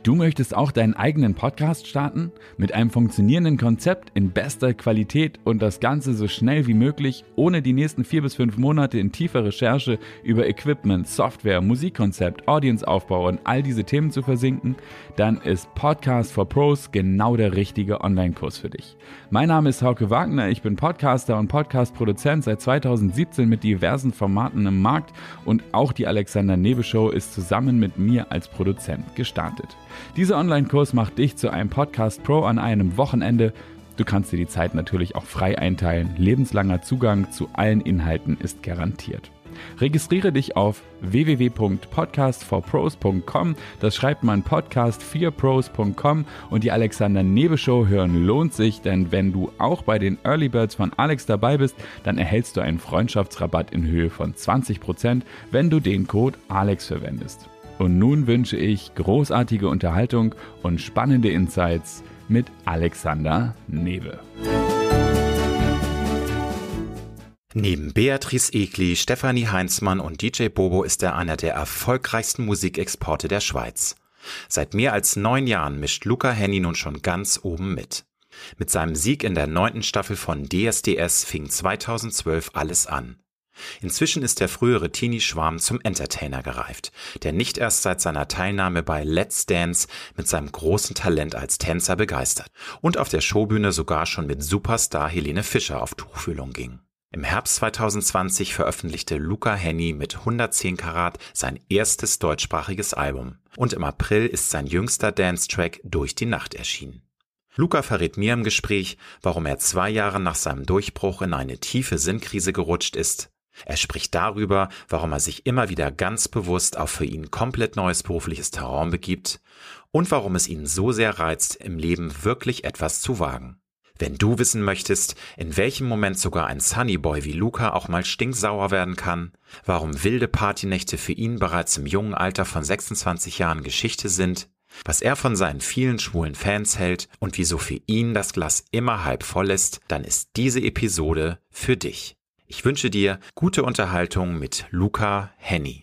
Du möchtest auch deinen eigenen Podcast starten? Mit einem funktionierenden Konzept in bester Qualität und das Ganze so schnell wie möglich, ohne die nächsten 4 bis 5 Monate in tiefer Recherche über Equipment, Software, Musikkonzept, Audienceaufbau und all diese Themen zu versinken? Dann ist Podcast for Pros genau der richtige Online-Kurs für dich. Mein Name ist Hauke Wagner, ich bin Podcaster und Podcast-Produzent seit 2017 mit diversen Formaten im Markt und auch die Alexander Newe Show ist zusammen mit mir als Produzent gestartet. Dieser Online-Kurs macht dich zu einem Podcast-Pro an einem Wochenende. Du kannst dir die Zeit natürlich auch frei einteilen. Lebenslanger Zugang zu allen Inhalten ist garantiert. Registriere dich auf www.podcastforpros.com. Das schreibt man podcast4pros.com und die Alexander Newe Show hören lohnt sich, denn wenn du auch bei den Early Birds von Alex dabei bist, dann erhältst du einen Freundschaftsrabatt in Höhe von 20%, wenn du den Code Alex verwendest. Und nun wünsche ich großartige Unterhaltung und spannende Insights mit Alexander Newe. Neben Beatrice Egli, Stefanie Heinzmann und DJ Bobo ist er einer der erfolgreichsten Musikexporte der Schweiz. Seit mehr als 9 Jahren mischt Luca Hänni nun schon ganz oben mit. Mit seinem Sieg in der 9. Staffel von DSDS fing 2012 alles an. Inzwischen ist der frühere Teenie-Schwarm zum Entertainer gereift, der nicht erst seit seiner Teilnahme bei Let's Dance mit seinem großen Talent als Tänzer begeistert und auf der Showbühne sogar schon mit Superstar Helene Fischer auf Tuchfühlung ging. Im Herbst 2020 veröffentlichte Luca Hänni mit 110 Karat sein erstes deutschsprachiges Album und im April ist sein jüngster Dance-Track Durch die Nacht erschienen. Luca verrät mir im Gespräch, warum er 2 Jahre nach seinem Durchbruch in eine tiefe Sinnkrise gerutscht ist. Er spricht darüber, warum er sich immer wieder ganz bewusst auf für ihn komplett neues berufliches Terrain begibt und warum es ihn so sehr reizt, im Leben wirklich etwas zu wagen. Wenn du wissen möchtest, in welchem Moment sogar ein Sunnyboy wie Luca auch mal stinksauer werden kann, warum wilde Partynächte für ihn bereits im jungen Alter von 26 Jahren Geschichte sind, was er von seinen vielen schwulen Fans hält und wieso für ihn das Glas immer halb voll ist, dann ist diese Episode für dich. Ich wünsche dir gute Unterhaltung mit Luca Hänni.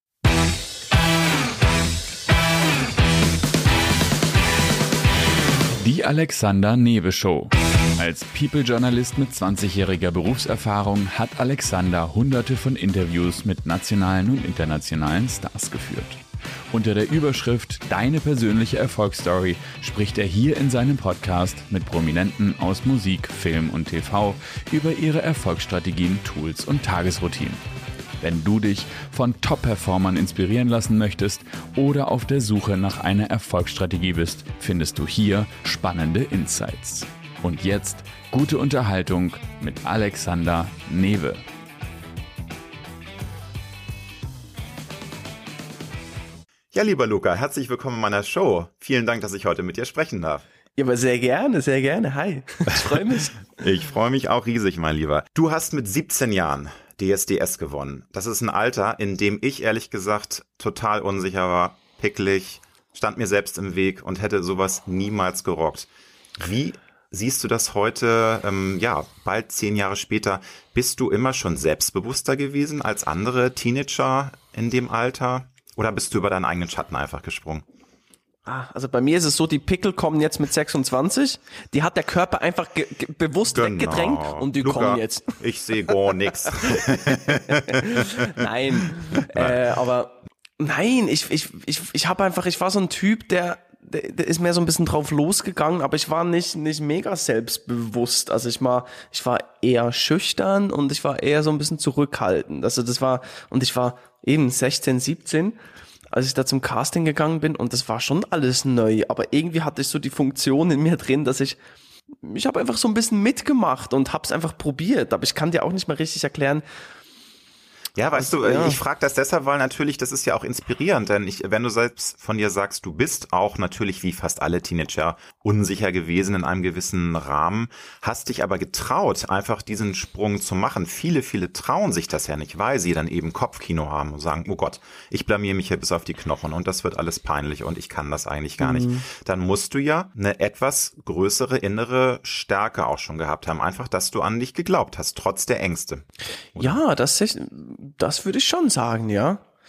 Die Alexander Newe Show. Als People-Journalist mit 20-jähriger Berufserfahrung hat Alexander hunderte von Interviews mit nationalen und internationalen Stars geführt. Unter der Überschrift Deine persönliche Erfolgsstory spricht er hier in seinem Podcast mit Prominenten aus Musik, Film und TV über ihre Erfolgsstrategien, Tools und Tagesroutinen. Wenn du dich von Top-Performern inspirieren lassen möchtest oder auf der Suche nach einer Erfolgsstrategie bist, findest du hier spannende Insights. Und jetzt gute Unterhaltung mit Alexander Newe. Ja, lieber Luca, herzlich willkommen in meiner Show. Vielen Dank, dass ich heute mit dir sprechen darf. Ja, aber sehr gerne, sehr gerne. Hi, ich freue mich. Ich freue mich auch riesig, mein Lieber. Du hast mit 17 Jahren DSDS gewonnen. Das ist ein Alter, in dem ich ehrlich gesagt total unsicher war, picklig, stand mir selbst im Weg und hätte sowas niemals gerockt. Wie siehst du das heute, bald 10 Jahre später? Bist du immer schon selbstbewusster gewesen als andere Teenager in dem Alter? Oder bist du über deinen eigenen Schatten einfach gesprungen? Also bei mir ist es so, die Pickel kommen jetzt mit 26. Die hat der Körper einfach bewusst weggedrängt und die Luca, kommen jetzt. Ich sehe gar nichts. Nein, aber nein, ich habe einfach, ich war so ein Typ, der ist mehr so ein bisschen drauf losgegangen, aber ich war nicht mega selbstbewusst. Also ich war eher schüchtern und ich war eher so ein bisschen zurückhaltend. Also ich war eben 16, 17, als ich da zum Casting gegangen bin und das war schon alles neu, aber irgendwie hatte ich so die Funktion in mir drin, dass ich habe einfach so ein bisschen mitgemacht und hab's einfach probiert, aber ich kann dir auch nicht mal richtig erklären. Ja, weißt du, ich frage das deshalb, weil natürlich, das ist ja auch inspirierend, denn wenn du selbst von dir sagst, du bist auch natürlich wie fast alle Teenager unsicher gewesen in einem gewissen Rahmen, hast dich aber getraut, einfach diesen Sprung zu machen. Viele trauen sich das ja nicht, weil sie dann eben Kopfkino haben und sagen, oh Gott, ich blamier mich hier bis auf die Knochen und das wird alles peinlich und ich kann das eigentlich gar nicht. Dann musst du ja eine etwas größere innere Stärke auch schon gehabt haben, einfach, dass du an dich geglaubt hast, trotz der Ängste. Oder? Ja, das würde ich schon sagen, ja.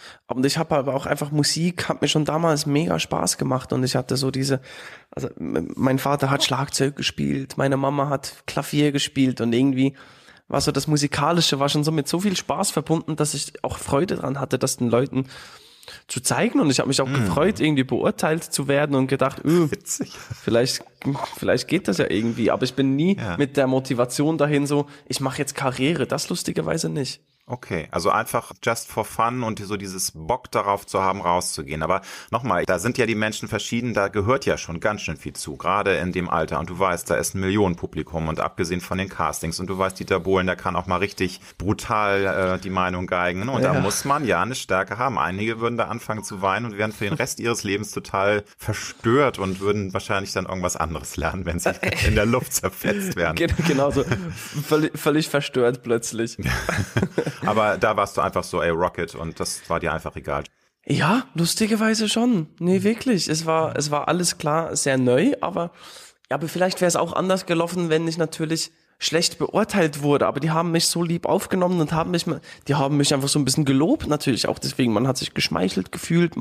Und ich habe aber auch einfach Musik, hat mir schon damals mega Spaß gemacht und ich hatte so also mein Vater hat Schlagzeug gespielt, meine Mama hat Klavier gespielt und irgendwie war so das Musikalische, war schon so mit so viel Spaß verbunden, dass ich auch Freude dran hatte, das den Leuten zu zeigen und ich habe mich auch gefreut, irgendwie beurteilt zu werden und gedacht, Witzig. vielleicht geht das ja irgendwie, aber ich bin nie mit der Motivation dahin so, ich mache jetzt Karriere, das lustigerweise nicht. Okay, also einfach just for fun und so dieses Bock darauf zu haben, rauszugehen. Aber nochmal, da sind ja die Menschen verschieden, da gehört ja schon ganz schön viel zu, gerade in dem Alter. Und du weißt, da ist ein Millionenpublikum und abgesehen von den Castings. Und du weißt, Dieter Bohlen, der kann auch mal richtig brutal die Meinung geigen. Und da muss man ja eine Stärke haben. Einige würden da anfangen zu weinen und wären für den Rest ihres Lebens total verstört und würden wahrscheinlich dann irgendwas anderes lernen, wenn sie in der Luft zerfetzt werden. Genau so, völlig verstört plötzlich. Aber da warst du einfach so, ey, Rocket, und das war dir einfach egal. Ja, lustigerweise schon. Nee, wirklich. Es war alles klar, sehr neu, aber vielleicht wäre es auch anders gelaufen, wenn ich natürlich schlecht beurteilt wurde. Aber die haben mich so lieb aufgenommen und die haben mich einfach so ein bisschen gelobt, natürlich auch deswegen. Man hat sich geschmeichelt gefühlt,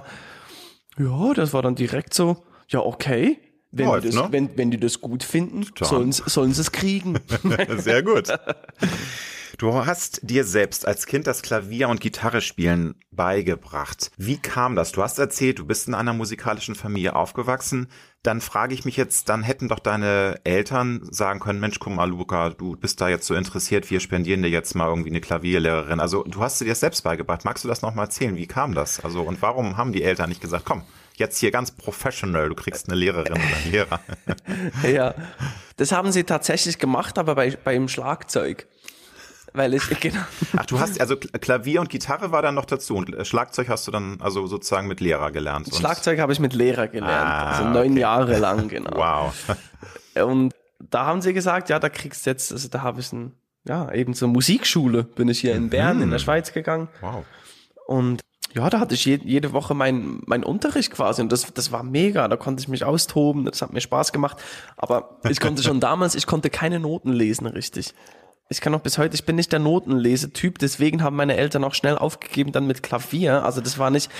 das war dann direkt so, ja, okay. Wenn die das gut finden, sollen sie es kriegen. Sehr gut. Du hast dir selbst als Kind das Klavier- und Gitarrespielen beigebracht. Wie kam das? Du hast erzählt, du bist in einer musikalischen Familie aufgewachsen. Dann frage ich mich jetzt, dann hätten doch deine Eltern sagen können, Mensch, guck mal, Luca, du bist da jetzt so interessiert, wir spendieren dir jetzt mal irgendwie eine Klavierlehrerin. Also du hast dir das selbst beigebracht. Magst du das nochmal erzählen? Wie kam das? Also und warum haben die Eltern nicht gesagt, komm, jetzt hier ganz professional, du kriegst eine Lehrerin oder einen Lehrer? Ja, das haben sie tatsächlich gemacht, aber beim Schlagzeug. Genau. Ach, du hast, also Klavier und Gitarre war dann noch dazu und Schlagzeug hast du dann also sozusagen mit Lehrer gelernt. Schlagzeug habe ich mit Lehrer gelernt, also 9 Jahre lang, genau. Wow. Und da haben sie gesagt, ja, da kriegst du jetzt, also da habe ich eben zur Musikschule, bin ich hier in Bern in der Schweiz gegangen. Wow. Und ja, da hatte ich jede Woche mein Unterricht quasi und das war mega, da konnte ich mich austoben, das hat mir Spaß gemacht, aber ich konnte keine Noten lesen richtig. Ich kann auch bis heute, ich bin nicht der Notenlesetyp, deswegen haben meine Eltern auch schnell aufgegeben dann mit Klavier. Also das war nicht,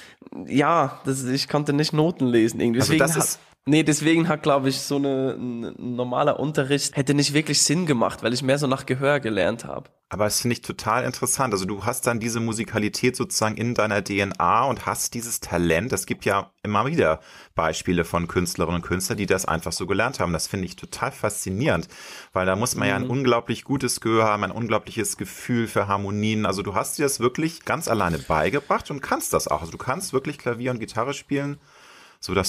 ich konnte nicht Noten lesen irgendwie. Deswegen hat, glaube ich, so ein normaler Unterricht hätte nicht wirklich Sinn gemacht, weil ich mehr so nach Gehör gelernt habe. Aber das finde ich total interessant. Also du hast dann diese Musikalität sozusagen in deiner DNA und hast dieses Talent. Es gibt ja immer wieder Beispiele von Künstlerinnen und Künstlern, die das einfach so gelernt haben. Das finde ich total faszinierend, weil da muss man ja ein unglaublich gutes Gehör haben, ein unglaubliches Gefühl für Harmonien. Also du hast dir das wirklich ganz alleine beigebracht und kannst das auch. Also du kannst wirklich Klavier und Gitarre spielen, sodass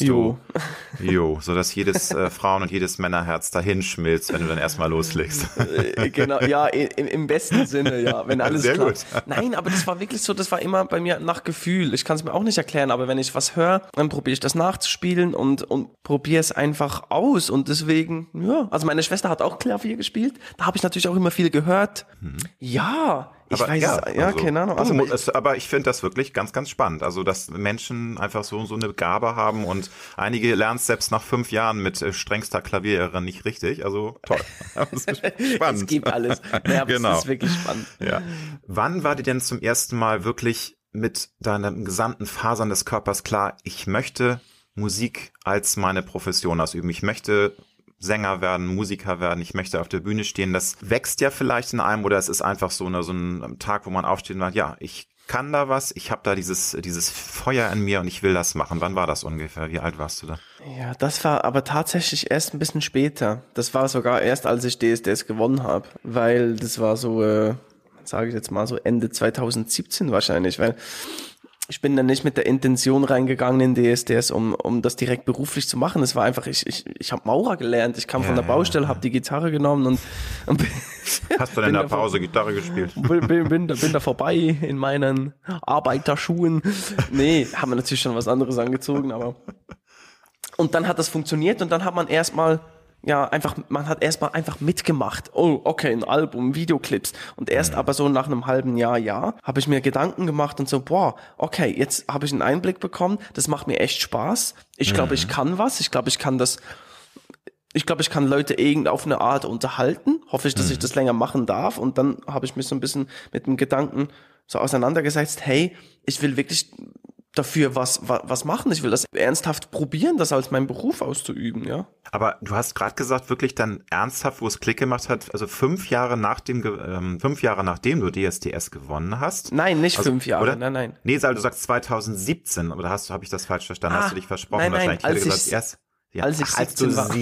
sodass jedes Frauen- und jedes Männerherz dahin schmilzt, wenn du dann erstmal loslegst. Genau, ja, im besten Sinne, ja, wenn alles sehr klappt. gut. Nein, aber das war wirklich so, das war immer bei mir nach Gefühl. Ich kann es mir auch nicht erklären, aber wenn ich was höre, dann probiere ich das nachzuspielen und probiere es einfach aus und deswegen, also meine Schwester hat auch Klavier gespielt, da habe ich natürlich auch immer viel gehört. Ja, keine Ahnung. Aber ich finde das wirklich ganz, ganz spannend. Also, dass Menschen einfach so eine Gabe haben und einige lernen es selbst nach 5 Jahren mit strengster Klavierlehrerin nicht richtig. Also, toll. Das ist spannend. Es gibt alles. Ja, aber genau. Es ist wirklich spannend. Ja. Wann war dir denn zum ersten Mal wirklich mit deinen gesamten Fasern des Körpers klar, ich möchte Musik als meine Profession ausüben. Ich möchte Sänger werden, Musiker werden, ich möchte auf der Bühne stehen. Das wächst ja vielleicht in einem oder es ist einfach so ein Tag, wo man aufsteht und sagt, ja, ich kann da was, ich habe da dieses Feuer in mir und ich will das machen. Wann war das ungefähr? Wie alt warst du da? Ja, das war aber tatsächlich erst ein bisschen später. Das war sogar erst, als ich DSDS gewonnen habe, weil das war so, sage ich jetzt mal so Ende 2017 wahrscheinlich, weil ich bin dann nicht mit der Intention reingegangen in DSDS, um das direkt beruflich zu machen. Es war einfach, ich habe Maurer gelernt. Ich kam von der Baustelle, habe die Gitarre genommen und hast du denn in der Pause Gitarre gespielt? Bin da vorbei in meinen Arbeiterschuhen. Nee, haben wir natürlich schon was anderes angezogen, aber und dann hat das funktioniert und dann hat man erstmal einfach mitgemacht. Oh, okay, ein Album, Videoclips. Und erst aber so nach einem halben Jahr, habe ich mir Gedanken gemacht und so, okay, jetzt habe ich einen Einblick bekommen, das macht mir echt Spaß. Ich glaube, ich kann was. Ich glaube, ich kann Leute auf eine Art unterhalten. Hoffe ich, dass ich das länger machen darf. Und dann habe ich mich so ein bisschen mit dem Gedanken so auseinandergesetzt, hey, ich will wirklich dafür was machen. Ich will das ernsthaft probieren, das als meinen Beruf auszuüben, ja. Aber du hast gerade gesagt, wirklich dann ernsthaft, wo es Klick gemacht hat, also 5 Jahre nachdem du DSDS gewonnen hast. Nein, nicht also, 5 Jahre, oder? nein. Nee, du sagst 2017, oder habe ich das falsch verstanden? Hast du dich versprochen? Nein, wahrscheinlich. als ich gesagt, als ich 17 war.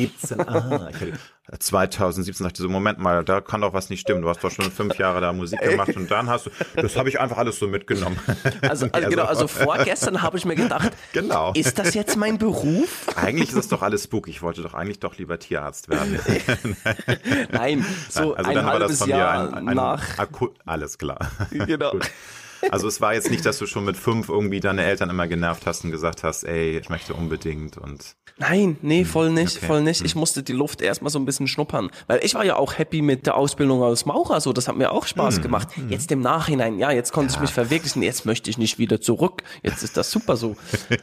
2017 dachte ich so, Moment mal, da kann doch was nicht stimmen. Du hast doch schon 5 Jahre da Musik gemacht und dann das habe ich einfach alles so mitgenommen. Also vorgestern habe ich mir gedacht, genau. Ist das jetzt mein Beruf? Eigentlich ist es doch alles spooky. Ich wollte doch eigentlich lieber Tierarzt werden. Nein, so also ein halbes Jahr nach. Alles klar. Genau. Gut. Also es war jetzt nicht, dass du schon mit 5 irgendwie deine Eltern immer genervt hast und gesagt hast, ey, ich möchte unbedingt und... Nein, nee, voll nicht. Okay. Ich musste die Luft erstmal so ein bisschen schnuppern, weil ich war ja auch happy mit der Ausbildung als Maurer, so, das hat mir auch Spaß gemacht. Jetzt im Nachhinein, ja, jetzt konnte ich mich verwirklichen, jetzt möchte ich nicht wieder zurück, jetzt ist das super so.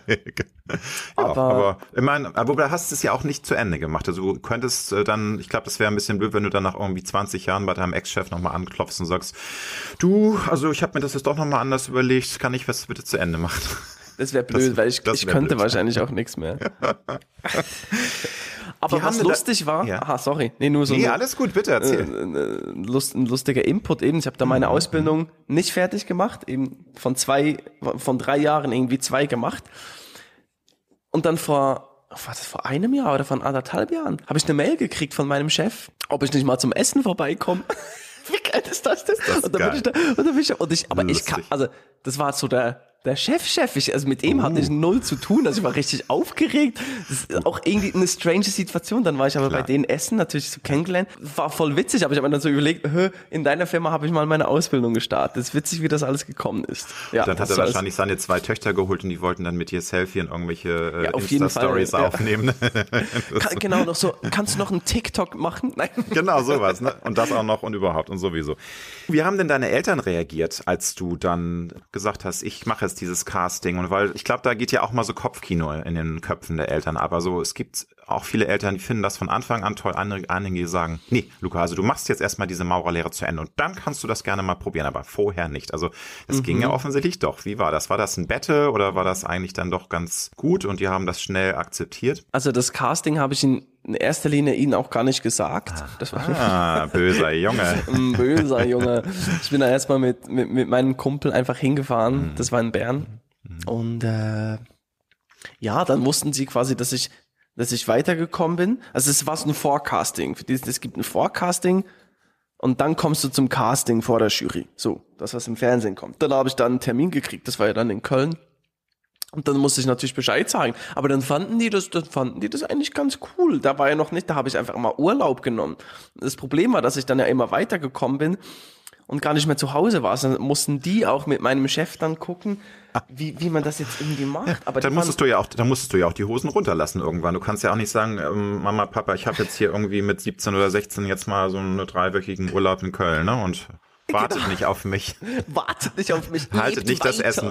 aber ich meine, aber du hast es ja auch nicht zu Ende gemacht, also du könntest dann, ich glaube, das wäre ein bisschen blöd, wenn du dann nach irgendwie 20 Jahren bei deinem Ex-Chef nochmal anklopfst und sagst, du, also ich habe mir das jetzt doch nochmal anders überlegt, kann ich was bitte zu Ende machen? Das wäre blöd, weil ich könnte blöd. Wahrscheinlich auch nichts mehr. Aber was lustig war, sorry. Alles gut, bitte erzähl. Ein lustiger Input eben. Ich habe da meine Ausbildung nicht fertig gemacht, eben von 3 Jahren irgendwie 2 gemacht. Und dann vor einem Jahr oder vor 1,5 Jahren habe ich eine Mail gekriegt von meinem Chef, ob ich nicht mal zum Essen vorbeikomme. Wie geil ist das? Das war so der Chef. Also mit ihm hatte ich null zu tun. Also ich war richtig aufgeregt. Das ist auch irgendwie eine strange Situation. Dann war ich aber bei denen essen, natürlich so kennengelernt. War voll witzig, aber ich habe mir dann so überlegt, in deiner Firma habe ich mal meine Ausbildung gestartet. Das ist witzig, wie das alles gekommen ist. Ja, dann hat er wahrscheinlich seine 2 Töchter geholt und die wollten dann mit dir Selfie und irgendwelche Insta-Stories aufnehmen. Genau, noch so, kannst du noch einen TikTok machen? Nein. Genau, sowas, ne? Und das auch noch und überhaupt und sowieso. Wie haben denn deine Eltern reagiert, als du dann gesagt hast, ich mache jetzt dieses Casting? Und weil ich glaube, da geht ja auch mal so Kopfkino in den Köpfen der Eltern. Aber so, es gibt auch viele Eltern, die finden das von Anfang an toll. Einige sagen, nee, Luca, also du machst jetzt erstmal diese Maurerlehre zu Ende und dann kannst du das gerne mal probieren, aber vorher nicht. Also das ging ja offensichtlich doch. Wie war das? War das ein Battle oder war das eigentlich dann doch ganz gut und die haben das schnell akzeptiert? Also das Casting habe ich in erster Linie ihnen auch gar nicht gesagt. Böser Junge. Böser Junge. Ich bin da erstmal mit meinem Kumpel einfach hingefahren. Das war in Bern. Und dann wussten sie quasi, dass ich weitergekommen bin. Also es war so ein Forecasting. Es gibt ein Forecasting und dann kommst du zum Casting vor der Jury. So, das, was im Fernsehen kommt. Dann habe ich dann einen Termin gekriegt. Das war ja dann in Köln. Und dann musste ich natürlich Bescheid sagen. Aber dann fanden die das eigentlich ganz cool. Da habe ich einfach mal Urlaub genommen. Das Problem war, dass ich dann ja immer weitergekommen bin und gar nicht mehr zu Hause war. Also mussten die auch mit meinem Chef dann gucken, wie man das jetzt irgendwie macht. Aber dann musstest du ja auch die Hosen runterlassen irgendwann. Du kannst ja auch nicht sagen, Mama, Papa, ich habe jetzt hier irgendwie mit 17 oder 16 jetzt mal so einen 3-wöchigen Urlaub in Köln, ne? Und wartet nicht auf mich. Wartet nicht auf mich. Haltet nicht weiter. Das Essen.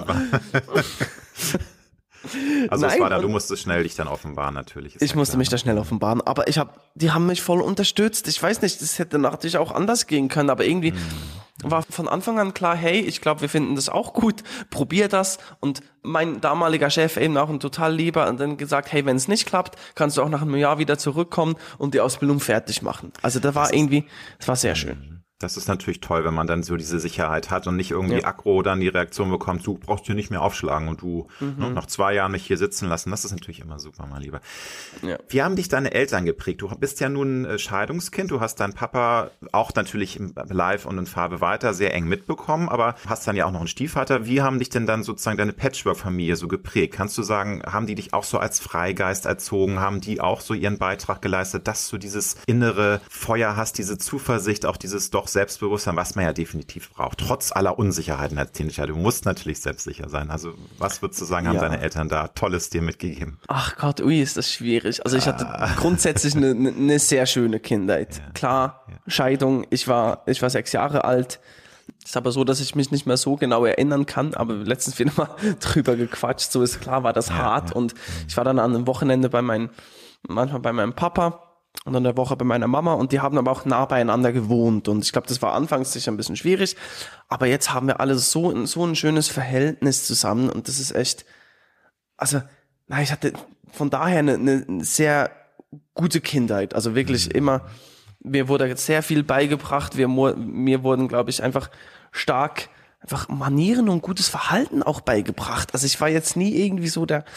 Also es war dann, du musstest schnell dich dann offenbaren natürlich. Ich musste mich da schnell offenbaren, aber die haben mich voll unterstützt. Ich weiß nicht, das hätte natürlich auch anders gehen können, aber irgendwie war von Anfang an klar, hey, ich glaube, wir finden das auch gut, probier das. Und mein damaliger Chef eben auch ein total lieber und dann gesagt, hey, wenn es nicht klappt, kannst du auch nach einem Jahr wieder zurückkommen und die Ausbildung fertig machen. Also das war sehr schön. Das ist natürlich toll, wenn man dann so diese Sicherheit hat und nicht irgendwie aggro dann die Reaktion bekommt, du brauchst hier nicht mehr aufschlagen und du nach 2 Jahren mich hier sitzen lassen. Das ist natürlich immer super, mein Lieber. Ja. Wie haben dich deine Eltern geprägt? Du bist ja nun Scheidungskind, du hast deinen Papa auch natürlich live und in Farbe weiter sehr eng mitbekommen, aber hast dann ja auch noch einen Stiefvater. Wie haben dich denn dann sozusagen deine Patchwork-Familie so geprägt? Kannst du sagen, haben die dich auch so als Freigeist erzogen? Haben die auch so ihren Beitrag geleistet, dass du dieses innere Feuer hast, diese Zuversicht, auch dieses doch Selbstbewusstsein, was man ja definitiv braucht, trotz aller Unsicherheiten als Teenager. Du musst natürlich selbstsicher sein. Also was würdest du sagen, haben deine Eltern da Tolles dir mitgegeben? Ach Gott, ist das schwierig. Also ich hatte grundsätzlich eine sehr schöne Kindheit. Ja. Klar, Scheidung, ich war 6 Jahre alt. Ist aber so, dass ich mich nicht mehr so genau erinnern kann, aber letztens wieder mal drüber gequatscht. So ist klar, war das hart und ich war dann an einem Wochenende manchmal bei meinem Papa. und dann eine Woche bei meiner Mama und die haben aber auch nah beieinander gewohnt und ich glaube, das war anfangs sicher ein bisschen schwierig, aber jetzt haben wir alle so ein schönes Verhältnis zusammen und das ist echt, also, ich hatte von daher eine sehr gute Kindheit, also wirklich immer, mir wurde jetzt sehr viel beigebracht, mir wurden, glaube ich, einfach Manieren und gutes Verhalten auch beigebracht, also ich war jetzt nie irgendwie so der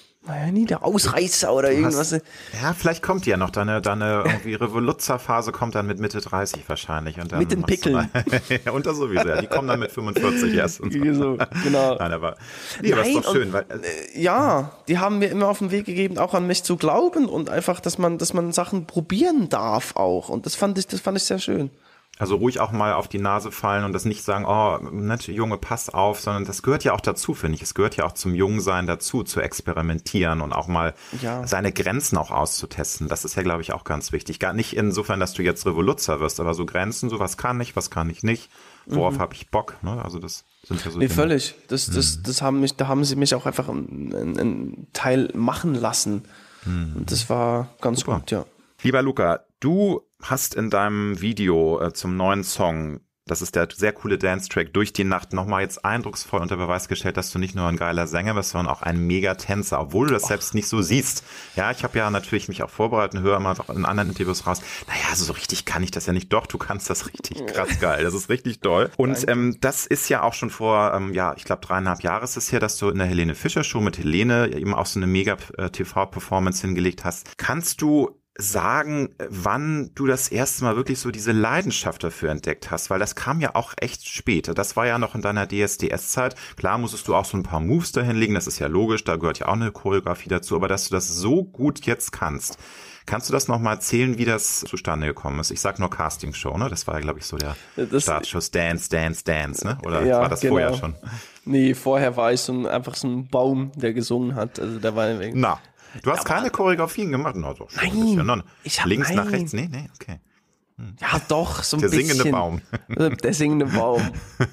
Ausreißer oder irgendwas. Ja, vielleicht kommt ja noch deine irgendwie Revoluzerphase kommt dann mit Mitte 30 wahrscheinlich. Und dann mit den Pickeln. Und das sowieso, ja. Die kommen dann mit 45 erst. Und so. Genau. Nein, aber ist doch schön. Weil, ja, die haben mir immer auf den Weg gegeben, auch an mich zu glauben und einfach, dass man Sachen probieren darf auch. Und das fand ich sehr schön. Also ruhig auch mal auf die Nase fallen und das nicht sagen, oh, nett, Junge, pass auf, sondern das gehört ja auch dazu, finde ich. Es gehört ja auch zum Jungsein dazu, zu experimentieren und auch mal seine Grenzen auch auszutesten. Das ist ja, glaube ich, auch ganz wichtig. Gar nicht insofern, dass du jetzt Revoluzzer wirst, aber so Grenzen, so was kann ich nicht, worauf habe ich Bock, ne? Also das sind ja so Dinge. Völlig. Da haben sie mich auch einfach einen Teil machen lassen. Und das war ganz super. Gut, ja. Lieber Luca, du hast in deinem Video zum neuen Song, das ist der sehr coole Dance-Track, Durch die Nacht, nochmal jetzt eindrucksvoll unter Beweis gestellt, dass du nicht nur ein geiler Sänger bist, sondern auch ein Mega-Tänzer, obwohl du das selbst nicht so siehst. Ja, ich habe ja natürlich mich auch vorbereitet und höre immer auch in anderen Interviews raus, also so richtig kann ich das ja nicht. Doch, du kannst das richtig krass geil, das ist richtig toll. Und das ist ja auch schon vor, ich glaube 3,5 Jahre ist es her, dass du in der Helene Fischer Show mit Helene eben auch so eine Mega-TV-Performance hingelegt hast. Kannst du sagen, wann du das erste Mal wirklich so diese Leidenschaft dafür entdeckt hast, weil das kam ja auch echt spät. Das war ja noch in deiner DSDS-Zeit. Klar musstest du auch so ein paar Moves dahin legen, das ist ja logisch, da gehört ja auch eine Choreografie dazu, aber dass du das so gut jetzt kannst du das nochmal erzählen, wie das zustande gekommen ist? Ich sag nur Castingshow, ne? Das war ja, glaube ich, so der Startschuss, Dance, ne? Oder war das vorher schon? Nee, vorher war ich einfach so ein Baum, der gesungen hat. Also da war Du hast keine Choreografien gemacht? Also nein. Links nach rechts? Nee, okay. Ja, doch, so ein der bisschen. Singende Baum. Der singende Baum.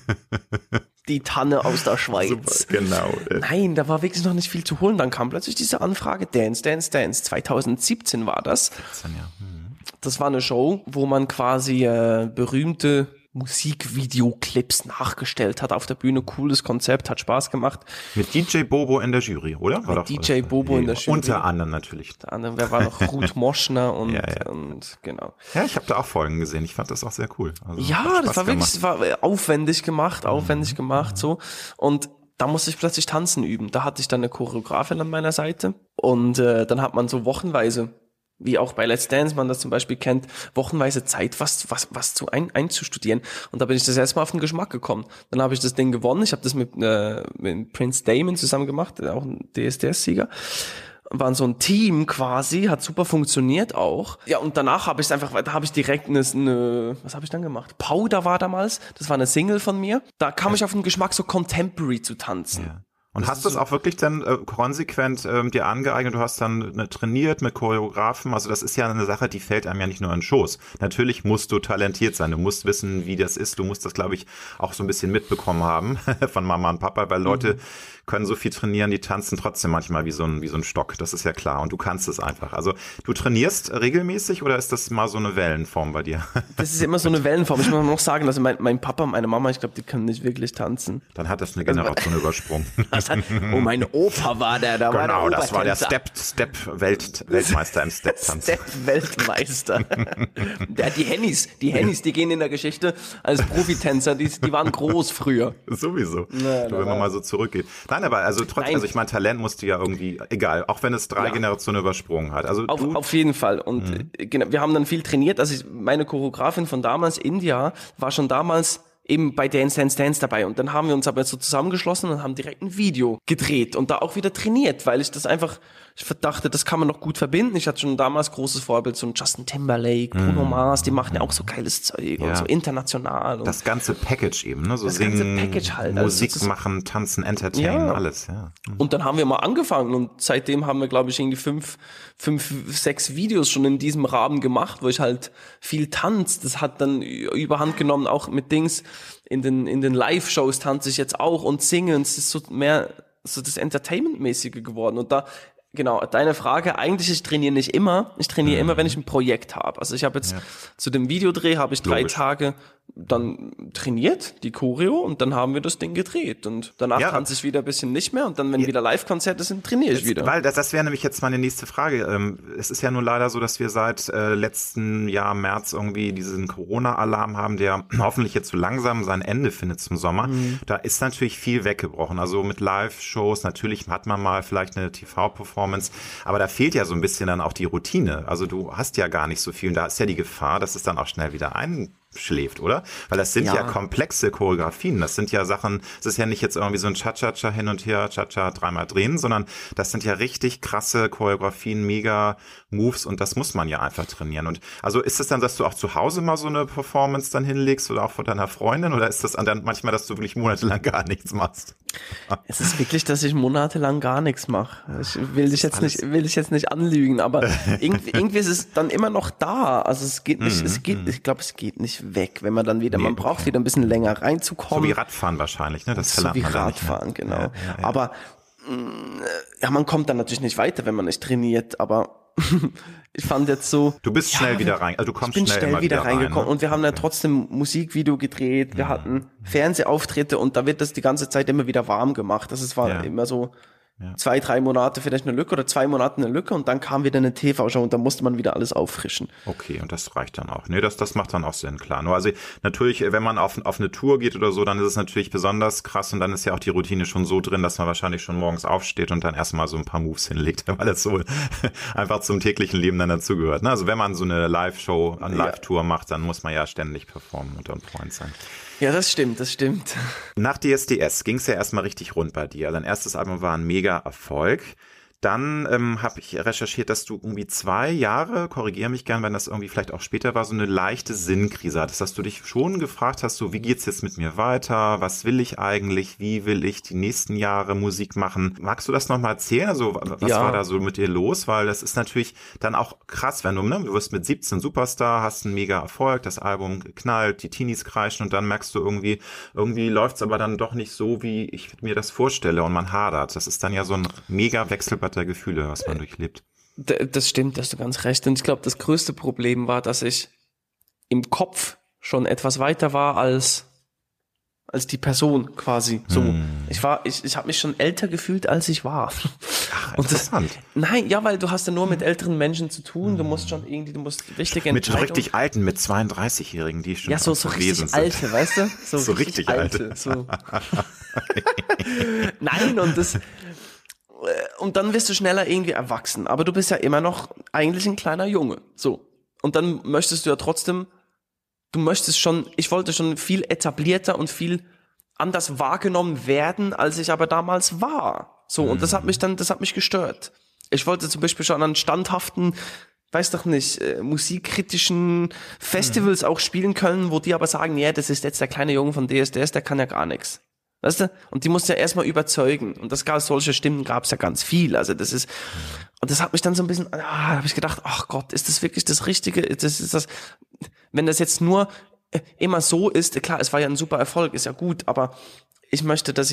Die Tanne aus der Schweiz. Super, genau. Nein, da war wirklich noch nicht viel zu holen. Dann kam plötzlich diese Anfrage, Dance. 2017 war das. 17, ja. Das war eine Show, wo man quasi berühmte Musikvideoclips nachgestellt hat auf der Bühne. Cooles Konzept, hat Spaß gemacht. Mit DJ Bobo in der Jury, oder? Mit DJ Bobo in der Jury. Unter anderem natürlich. Wer war noch? Ruth Moschner und genau. Ja, ich habe da auch Folgen gesehen. Ich fand das auch sehr cool. Also, das war wirklich, war aufwendig gemacht, so. Und da musste ich plötzlich tanzen üben. Da hatte ich dann eine Choreografin an meiner Seite und dann hat man so wochenweise, wie auch bei Let's Dance man das zum Beispiel kennt, wochenweise Zeit, was einzustudieren. Und da bin ich das erste Mal auf den Geschmack gekommen. Dann habe ich das Ding gewonnen. Ich habe das mit Prince Damon zusammen gemacht, auch ein DSDS-Sieger. Waren so ein Team quasi, hat super funktioniert auch. Ja, und danach habe ich direkt was habe ich dann gemacht? Powder war damals, das war eine Single von mir. Da kam ich auf den Geschmack, so Contemporary zu tanzen. Ja. Und hast du es auch wirklich dann konsequent dir angeeignet? Du hast dann trainiert mit Choreografen. Also das ist ja eine Sache, die fällt einem ja nicht nur in den Schoß. Natürlich musst du talentiert sein. Du musst wissen, wie das ist. Du musst das, glaube ich, auch so ein bisschen mitbekommen haben von Mama und Papa, weil Leute können so viel trainieren, die tanzen trotzdem manchmal wie so ein Stock. Das ist ja klar. Und du kannst es einfach. Also du trainierst regelmäßig oder ist das mal so eine Wellenform bei dir? Das ist immer so eine Wellenform. Ich muss noch sagen, also mein Papa und meine Mama, ich glaube, die können nicht wirklich tanzen. Dann hat das eine Generation übersprungen. Mein Opa war der, da war der Genau, das war der Weltmeister im Step-Tanz. Step-Weltmeister. Die Hennies, die gehen in der Geschichte als Profitänzer, die waren groß früher. Sowieso, wenn man mal so zurückgeht. Nein, aber also trotzdem, also ich meine, Talent musst du ja irgendwie, egal, auch wenn es 3 Generationen übersprungen hat. Also auf jeden Fall. Und genau, wir haben dann viel trainiert. Also meine Choreografin von damals, India, war schon damals eben bei Dance dabei. Und dann haben wir uns aber so zusammengeschlossen und haben direkt ein Video gedreht und da auch wieder trainiert, weil ich dachte, das kann man noch gut verbinden. Ich hatte schon damals großes Vorbild, so ein Justin Timberlake, Bruno Mars, die machen ja auch so geiles Zeug und so international. Und das ganze Package eben, ne? So das singen, ganze Package halt. Musik machen, tanzen, entertainen, alles. Ja. Und dann haben wir mal angefangen und seitdem haben wir, glaube ich, irgendwie 6 Videos schon in diesem Rahmen gemacht, wo ich halt viel tanze. Das hat dann überhand genommen, auch mit Dings. In den Live-Shows tanze ich jetzt auch und singe. Und es ist so mehr so das Entertainment-mäßige geworden. Und da Genau, deine Frage, eigentlich ich trainiere nicht immer, ich trainiere immer, wenn ich ein Projekt habe. Also ich habe jetzt zu dem Videodreh habe ich 3 Tage dann trainiert, die Choreo, und dann haben wir das Ding gedreht und danach tanze ich wieder ein bisschen nicht mehr und dann, wenn wieder Live-Konzerte sind, trainiere ich wieder. Weil das wäre nämlich jetzt meine nächste Frage. Es ist ja nur leider so, dass wir seit letzten Jahr März irgendwie diesen Corona-Alarm haben, der hoffentlich jetzt so langsam sein Ende findet zum Sommer. Da ist natürlich viel weggebrochen. Also mit Live-Shows, natürlich hat man mal vielleicht eine TV-Performance, aber da fehlt ja so ein bisschen dann auch die Routine. Also du hast ja gar nicht so viel und da ist ja die Gefahr, dass es dann auch schnell wieder einschläft, oder? Weil das sind ja komplexe Choreografien. Das sind ja Sachen, es ist ja nicht jetzt irgendwie so ein Cha-Cha-Cha hin und her, Cha-Cha dreimal drehen, sondern das sind ja richtig krasse Choreografien, mega Moves und das muss man ja einfach trainieren. Und also ist es dann, dass du auch zu Hause mal so eine Performance dann hinlegst oder auch von deiner Freundin oder ist das dann manchmal, dass du wirklich monatelang gar nichts machst? Es ist wirklich, dass ich monatelang gar nichts mache. Ich will dich jetzt nicht anlügen, aber irgendwie ist es dann immer noch da. Also es geht nicht, ich glaube, es geht nicht weg, wenn man dann wieder, man braucht wieder ein bisschen länger reinzukommen. So wie Radfahren wahrscheinlich, ne? Das so wie man Radfahren, nicht, ne? Genau. Ja. Aber man kommt dann natürlich nicht weiter, wenn man nicht trainiert, aber ich fand jetzt so... Du bist schnell wieder rein, also du kommst schnell immer wieder reingekommen rein, ne? Und wir haben ja trotzdem Musikvideo gedreht, wir hatten Fernsehauftritte und da wird das die ganze Zeit immer wieder warm gemacht. Das war immer so 2-3 Monate vielleicht eine Lücke oder 2 Monate eine Lücke und dann kam wieder eine TV-Show und dann musste man wieder alles auffrischen. Okay, und das reicht dann auch. Nee, das macht dann auch Sinn, klar. Nur also natürlich, wenn man auf eine Tour geht oder so, dann ist es natürlich besonders krass und dann ist ja auch die Routine schon so drin, dass man wahrscheinlich schon morgens aufsteht und dann erstmal so ein paar Moves hinlegt, weil das so einfach zum täglichen Leben dann dazugehört. Ne? Also wenn man so eine Live-Show, eine Live-Tour macht, dann muss man ja ständig performen und on point sein. Ja, das stimmt. Nach DSDS ging es ja erstmal richtig rund bei dir. Dein erstes Album war ein Mega-Erfolg. Dann habe ich recherchiert, dass du irgendwie 2 Jahre, korrigiere mich gern, wenn das irgendwie vielleicht auch später war, so eine leichte Sinnkrise hattest, dass du dich schon gefragt hast, so wie geht's jetzt mit mir weiter, was will ich eigentlich, wie will ich die nächsten Jahre Musik machen? Magst du das nochmal erzählen? Also was war da so mit dir los? Weil das ist natürlich dann auch krass, wenn du wirst mit 17 Superstar, hast einen mega Erfolg, das Album knallt, die Teenies kreischen und dann merkst du irgendwie läuft's aber dann doch nicht so, wie ich mir das vorstelle und man hadert. Das ist dann ja so ein mega Wechselbad der Gefühle, was man durchlebt. Das stimmt, da hast du ganz recht. Und ich glaube, das größte Problem war, dass ich im Kopf schon etwas weiter war als die Person quasi. So, ich habe mich schon älter gefühlt, als ich war. Ach, interessant. Weil du hast ja nur mit älteren Menschen zu tun. Du musst wichtige Entscheidungen. Mit so richtig alten, mit 32-Jährigen, die schon so richtig alte, weißt du? So richtig alte. So. Nein, und dann wirst du schneller irgendwie erwachsen. Aber du bist ja immer noch eigentlich ein kleiner Junge. So. Und dann möchtest du ja trotzdem, ich wollte schon viel etablierter und viel anders wahrgenommen werden, als ich aber damals war. So. Und das hat mich gestört. Ich wollte zum Beispiel schon an standhaften, weiß doch nicht, musikkritischen Festivals auch spielen können, wo die aber sagen, ja, das ist jetzt der kleine Junge von DSDS, der kann ja gar nichts. Weißt du? Und die musst du ja erstmal überzeugen. Und solche Stimmen gab es ja ganz viel. Also und das hat mich dann so ein bisschen, habe ich gedacht, ach Gott, ist das wirklich das Richtige? Wenn das jetzt nur immer so ist, klar, es war ja ein super Erfolg, ist ja gut, aber ich möchte da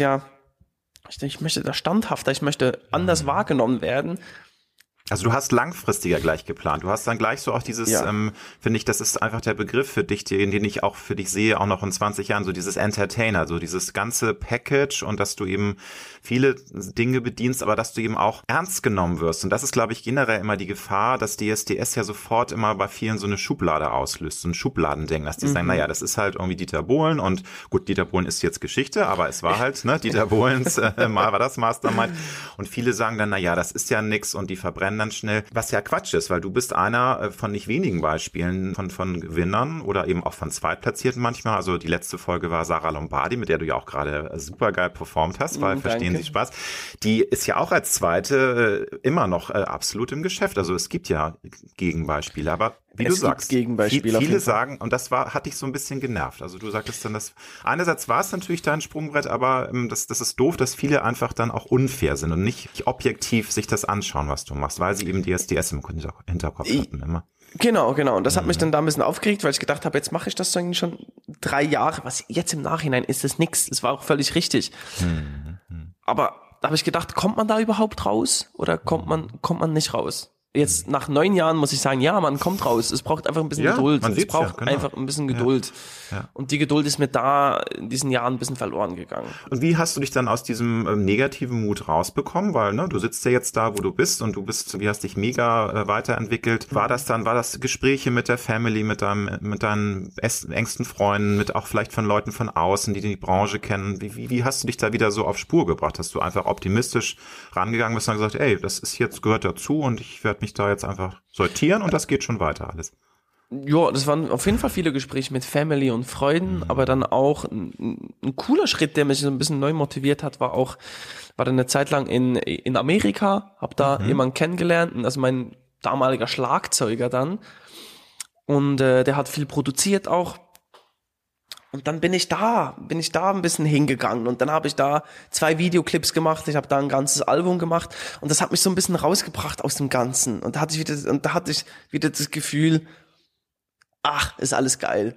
standhafter, ich möchte anders wahrgenommen werden. Also du hast langfristiger gleich geplant. Du hast dann gleich so auch dieses, finde ich, das ist einfach der Begriff für dich, den ich auch für dich sehe, auch noch in 20 Jahren, so dieses Entertainer, so dieses ganze Package und dass du eben viele Dinge bedienst, aber dass du eben auch ernst genommen wirst. Und das ist, glaube ich, generell immer die Gefahr, dass DSDS ja sofort immer bei vielen so eine Schublade auslöst, so ein Schubladendenken, dass die sagen, das ist halt irgendwie Dieter Bohlen und gut, Dieter Bohlen ist jetzt Geschichte, aber es war halt, Dieter Bohlens, mal war das Mastermind und viele sagen dann, das ist ja nix und die verbrennen dann schnell, was ja Quatsch ist, weil du bist einer von nicht wenigen Beispielen von Gewinnern oder eben auch von Zweitplatzierten manchmal. Also die letzte Folge war Sarah Lombardi, mit der du ja auch gerade super geil performt hast, weil Verstehen Sie Spaß. Die ist ja auch als Zweite immer noch absolut im Geschäft. Also es gibt ja Gegenbeispiele, aber wie du sagst, viele sagen, und das hat dich so ein bisschen genervt. Also du sagtest dann, einerseits war es natürlich dein Sprungbrett, aber das ist doof, dass viele einfach dann auch unfair sind und nicht objektiv sich das anschauen, was du machst, weil sie eben DSDS im Hinterkopf hatten immer. Genau. Und das hat mich dann da ein bisschen aufgeregt, weil ich gedacht habe, jetzt mache ich das eigentlich schon 3 Jahre. Was jetzt im Nachhinein ist das nix. Das war auch völlig richtig. Aber da habe ich gedacht, kommt man da überhaupt raus oder kommt man nicht raus? Jetzt nach 9 Jahren muss ich sagen, ja, man kommt raus. Es braucht einfach ein bisschen Geduld. Es braucht einfach ein bisschen Geduld. Ja. Und die Geduld ist mir da in diesen Jahren ein bisschen verloren gegangen. Und wie hast du dich dann aus diesem negativen Mut rausbekommen? Weil, ne, du sitzt ja jetzt da, wo du bist und wie hast dich mega weiterentwickelt. War das Gespräche mit der Family, mit deinen engsten Freunden, mit auch vielleicht von Leuten von außen, die Branche kennen? Wie hast du dich da wieder so auf Spur gebracht? Hast du einfach optimistisch rangegangen bist und gesagt, ey, das ist jetzt, gehört dazu und ich werde mich da jetzt einfach sortieren und das geht schon weiter alles? Ja, das waren auf jeden Fall viele Gespräche mit Family und Freunden, aber dann auch ein cooler Schritt, der mich so ein bisschen neu motiviert hat, war dann eine Zeit lang in Amerika, habe da jemanden kennengelernt, also mein damaliger Schlagzeuger dann, und der hat viel produziert auch. Und dann bin ich da ein bisschen hingegangen und dann habe ich da 2 Videoclips gemacht, ich habe da ein ganzes Album gemacht und das hat mich so ein bisschen rausgebracht aus dem Ganzen und da hatte ich wieder das Gefühl, ach, ist alles geil.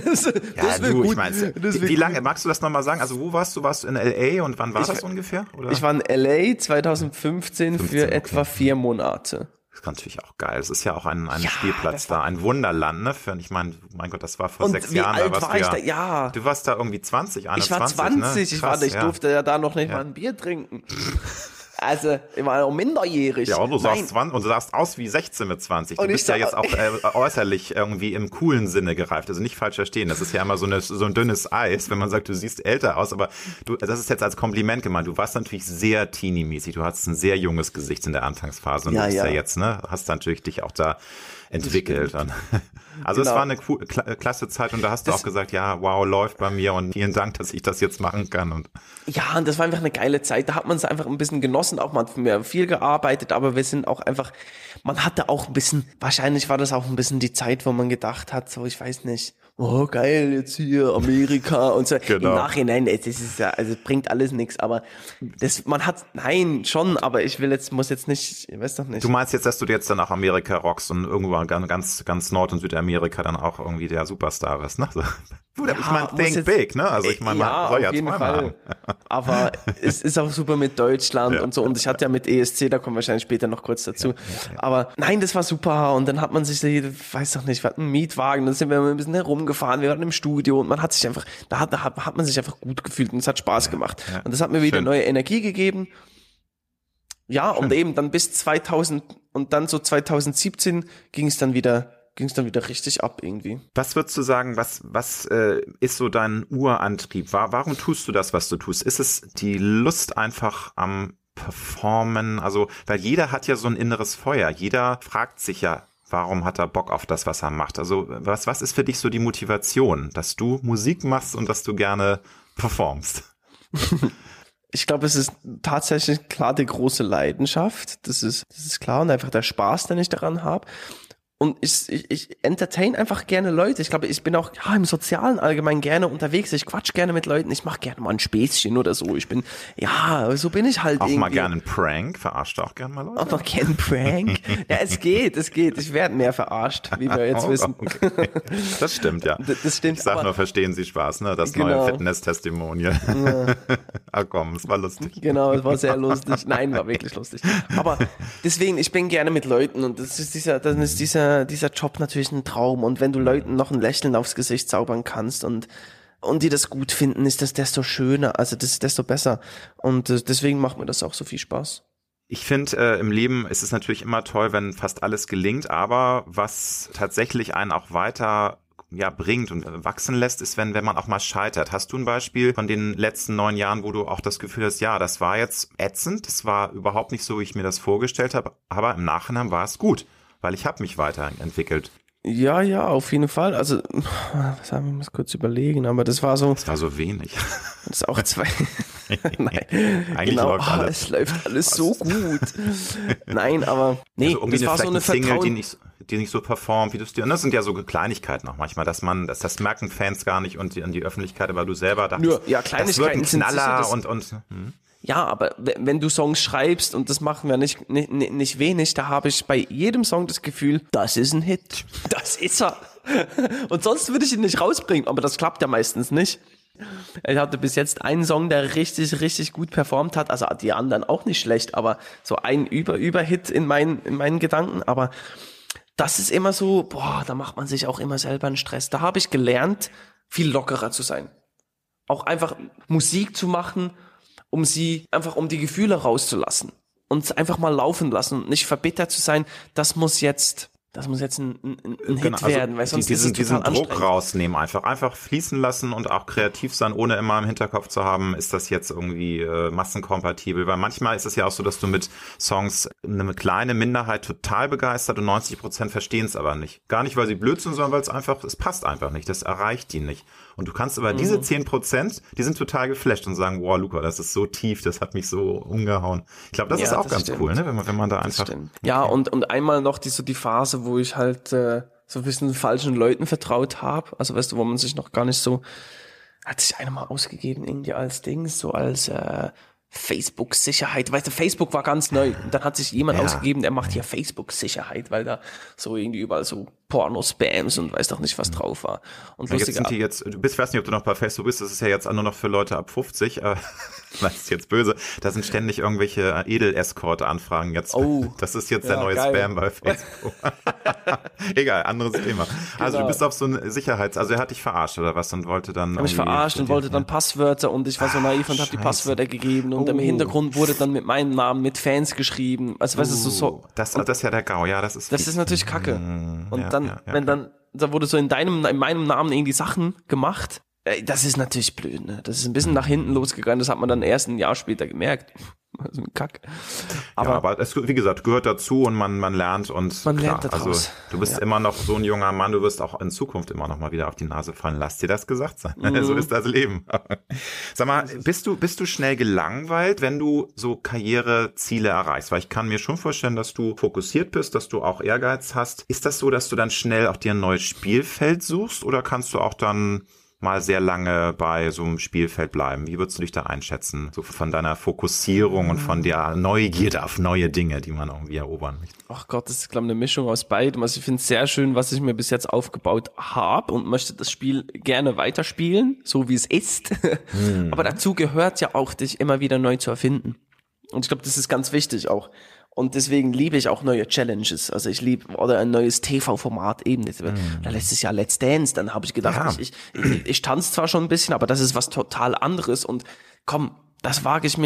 Ich meine, wie lange, magst du das nochmal sagen? Also wo warst du? Warst du in L.A. und wann war das ungefähr? Oder? Ich war in L.A. 2015 für etwa 4 Monate. Das ist natürlich auch geil. Es ist ja auch ein Spielplatz da, ein Wunderland, ne? Ich meine, mein Gott, das war vor 6 Jahren. Wie alt war ich da? Ja. Du warst da irgendwie 20, 21, Ich war 20, ne? ich durfte ja da noch nicht mal ein Bier trinken. Also, ich war auch minderjährig. Ja, und du sahst aus wie 16 mit 20. Du bist ja jetzt auch äußerlich irgendwie im coolen Sinne gereift. Also nicht falsch verstehen. Das ist ja immer so ein dünnes Eis, wenn man sagt, du siehst älter aus. Aber das ist jetzt als Kompliment gemeint. Du warst natürlich sehr teenie-mäßig. Du hattest ein sehr junges Gesicht in der Anfangsphase. Und du bist ja jetzt, ne, hast natürlich dich auch da entwickelt. Also genau. Es war eine klasse Zeit und da hast du auch gesagt, ja, wow, läuft bei mir und vielen Dank, dass ich das jetzt machen kann. Und ja, und das war einfach eine geile Zeit. Da hat man es einfach ein bisschen genossen, auch man hat viel gearbeitet, aber wir sind auch einfach, man hatte auch ein bisschen, wahrscheinlich war das auch ein bisschen die Zeit, wo man gedacht hat, so, ich weiß nicht, oh geil, jetzt hier Amerika und so. Genau. Im Nachhinein, das ist ja, also bringt alles nichts, aber nein, schon, aber ich weiß doch nicht. Du meinst jetzt, dass du jetzt dann auch Amerika rockst und irgendwo ganz Nord- und Südamerika dann auch irgendwie der Superstar bist, ne? So. Ja, ich meine, think big, ne? Also ich meine, man soll ja zweimal haben. Aber es ist auch super mit Deutschland und so. Und ich hatte ja mit ESC, da kommen wir wahrscheinlich später noch kurz dazu. Ja. Aber nein, das war super. Und dann hat man sich, weiß doch nicht, wir hatten einen Mietwagen, dann sind wir ein bisschen herumgefahren, wir waren im Studio und man hat sich einfach, da hat man sich einfach gut gefühlt und es hat Spaß gemacht. Ja. Und das hat mir wieder neue Energie gegeben. Ja, und eben dann bis 2000 und dann so 2017 ging es dann wieder richtig ab irgendwie. Was würdest du sagen, was ist so dein Urantrieb? Warum tust du das, was du tust? Ist es die Lust einfach am Performen? Also, weil jeder hat ja so ein inneres Feuer. Jeder fragt sich ja, warum hat er Bock auf das, was er macht? Also, was ist für dich so die Motivation, dass du Musik machst und dass du gerne performst? Ich glaube, es ist tatsächlich klar die große Leidenschaft. Das ist klar und einfach der Spaß, den ich daran habe. Und ich entertain einfach gerne Leute. Ich glaube, ich bin auch im Sozialen allgemein gerne unterwegs. Ich quatsch gerne mit Leuten. Ich mache gerne mal ein Späßchen oder so. So bin ich halt auch irgendwie. Mal gerne einen Prank. Verarscht auch gerne mal Leute? Auch noch gerne einen Prank. Ja, es geht. Ich werde mehr verarscht, wie wir jetzt wissen. Okay. Das stimmt, ja. Das stimmt. Ich sag nur, verstehen Sie Spaß, ne? Das neue Fitness-Testimonial. Ja. Ach komm, es war lustig. Genau, es war sehr lustig. Nein, war wirklich lustig. Aber deswegen, ich bin gerne mit Leuten und das ist dieser Job natürlich ein Traum und wenn du Leuten noch ein Lächeln aufs Gesicht zaubern kannst und die das gut finden, ist das desto schöner, also das ist desto besser und deswegen macht mir das auch so viel Spaß. Ich finde, im Leben ist es natürlich immer toll, wenn fast alles gelingt, aber was tatsächlich einen auch weiter bringt und wachsen lässt, ist, wenn man auch mal scheitert. Hast du ein Beispiel von den letzten 9 Jahren, wo du auch das Gefühl hast, ja, das war jetzt ätzend, das war überhaupt nicht so, wie ich mir das vorgestellt habe, aber im Nachhinein war es gut, weil ich habe mich weiterentwickelt. Ja, auf jeden Fall. Also, was haben wir mal kurz überlegen, aber das war so. Das war so wenig. Das ist auch 2. Nein, eigentlich genau. Läuft alles. Es läuft alles so gut. Nein, aber nee, also das war so eine Single, die nicht so performt, wie du es dir. Und das sind ja so Kleinigkeiten auch manchmal, das merken Fans gar nicht und die Öffentlichkeit, aber du selber dachtest, Kleinigkeiten das wird ein Knaller sind sicher, Ja, aber wenn du Songs schreibst, und das machen wir nicht wenig, da habe ich bei jedem Song das Gefühl, das ist ein Hit. Das ist er. Und sonst würde ich ihn nicht rausbringen, aber das klappt ja meistens nicht. Ich hatte bis jetzt einen Song, der richtig, richtig gut performt hat. Also die anderen auch nicht schlecht, aber so ein Überhit in meinen Gedanken. Aber das ist immer so, da macht man sich auch immer selber einen Stress. Da habe ich gelernt, viel lockerer zu sein. Auch einfach Musik zu machen, um die Gefühle rauszulassen. Und einfach mal laufen lassen und nicht verbittert zu sein, das muss jetzt ein Hit werden, weil sonst diesen Druck anstrengend. rausnehmen, einfach fließen lassen und auch kreativ sein, ohne immer im Hinterkopf zu haben, ist das jetzt irgendwie massenkompatibel, weil manchmal ist es ja auch so, dass du mit Songs eine kleine Minderheit total begeistert und 90% verstehen es aber nicht. Gar nicht, weil sie blöd sind, sondern weil es passt einfach nicht, das erreicht die nicht. Und du kannst aber diese 10%, die sind total geflasht und sagen, wow, Luca, das ist so tief, das hat mich so umgehauen. Ich glaube, das ist auch ganz cool, ne, wenn man da einfach... Okay. Ja, und einmal noch die Phase, wo ich halt so ein bisschen falschen Leuten vertraut habe. Also weißt du, wo man sich noch gar nicht so... Hat sich einer mal ausgegeben irgendwie als Dings, so als... Facebook-Sicherheit, weißt du, Facebook war ganz neu. Und dann hat sich jemand ausgegeben, der macht hier Facebook-Sicherheit, weil da so irgendwie überall so Porno-Spams und weiß doch nicht, was drauf war. Und ja, jetzt sind die ich weiß nicht, ob du noch bei Facebook bist, das ist ja jetzt nur noch für Leute ab 50, das ist jetzt böse, da sind ständig irgendwelche Edel-Escort-Anfragen jetzt. Oh, das ist jetzt der neue geil. Spam bei Facebook. Egal, anderes Thema. Genau. Also du bist auf so eine also er hat dich verarscht oder was und wollte dann... Er mich verarscht und wollte dann Passwörter und ich war so naiv und habe die Passwörter gegeben und im Hintergrund wurde dann mit meinem Namen mit Fans geschrieben. Also weißt du, so. Das ist ja der GAU, ja, das ist natürlich Kacke. Und da wurde so in meinem Namen irgendwie Sachen gemacht. Das ist natürlich blöd, ne? Das ist ein bisschen nach hinten losgegangen, das hat man dann erst ein Jahr später gemerkt. Also ein Kack. Aber es, wie gesagt, gehört dazu und man lernt und man lernt daraus. Also du bist immer noch so ein junger Mann, du wirst auch in Zukunft immer noch mal wieder auf die Nase fallen. Lass dir das gesagt sein. So ist das Leben. Sag mal, bist du schnell gelangweilt, wenn du so Karriereziele erreichst? Weil ich kann mir schon vorstellen, dass du fokussiert bist, dass du auch Ehrgeiz hast. Ist das so, dass du dann schnell auch dir ein neues Spielfeld suchst oder kannst du auch dann mal sehr lange bei so einem Spielfeld bleiben? Wie würdest du dich da einschätzen? So von deiner Fokussierung und von der Neugierde auf neue Dinge, die man irgendwie erobern möchte. Ach Gott, das ist, glaube ich, eine Mischung aus beidem. Also ich finde es sehr schön, was ich mir bis jetzt aufgebaut habe und möchte das Spiel gerne weiterspielen, so wie es ist. Aber dazu gehört ja auch, dich immer wieder neu zu erfinden. Und ich glaube, das ist ganz wichtig auch. Und deswegen liebe ich auch neue Challenges. Also ich liebe, oder ein neues TV-Format eben. Letztes Jahr Let's Dance, dann habe ich gedacht, ich tanze zwar schon ein bisschen, aber das ist was total anderes und komm, das wage ich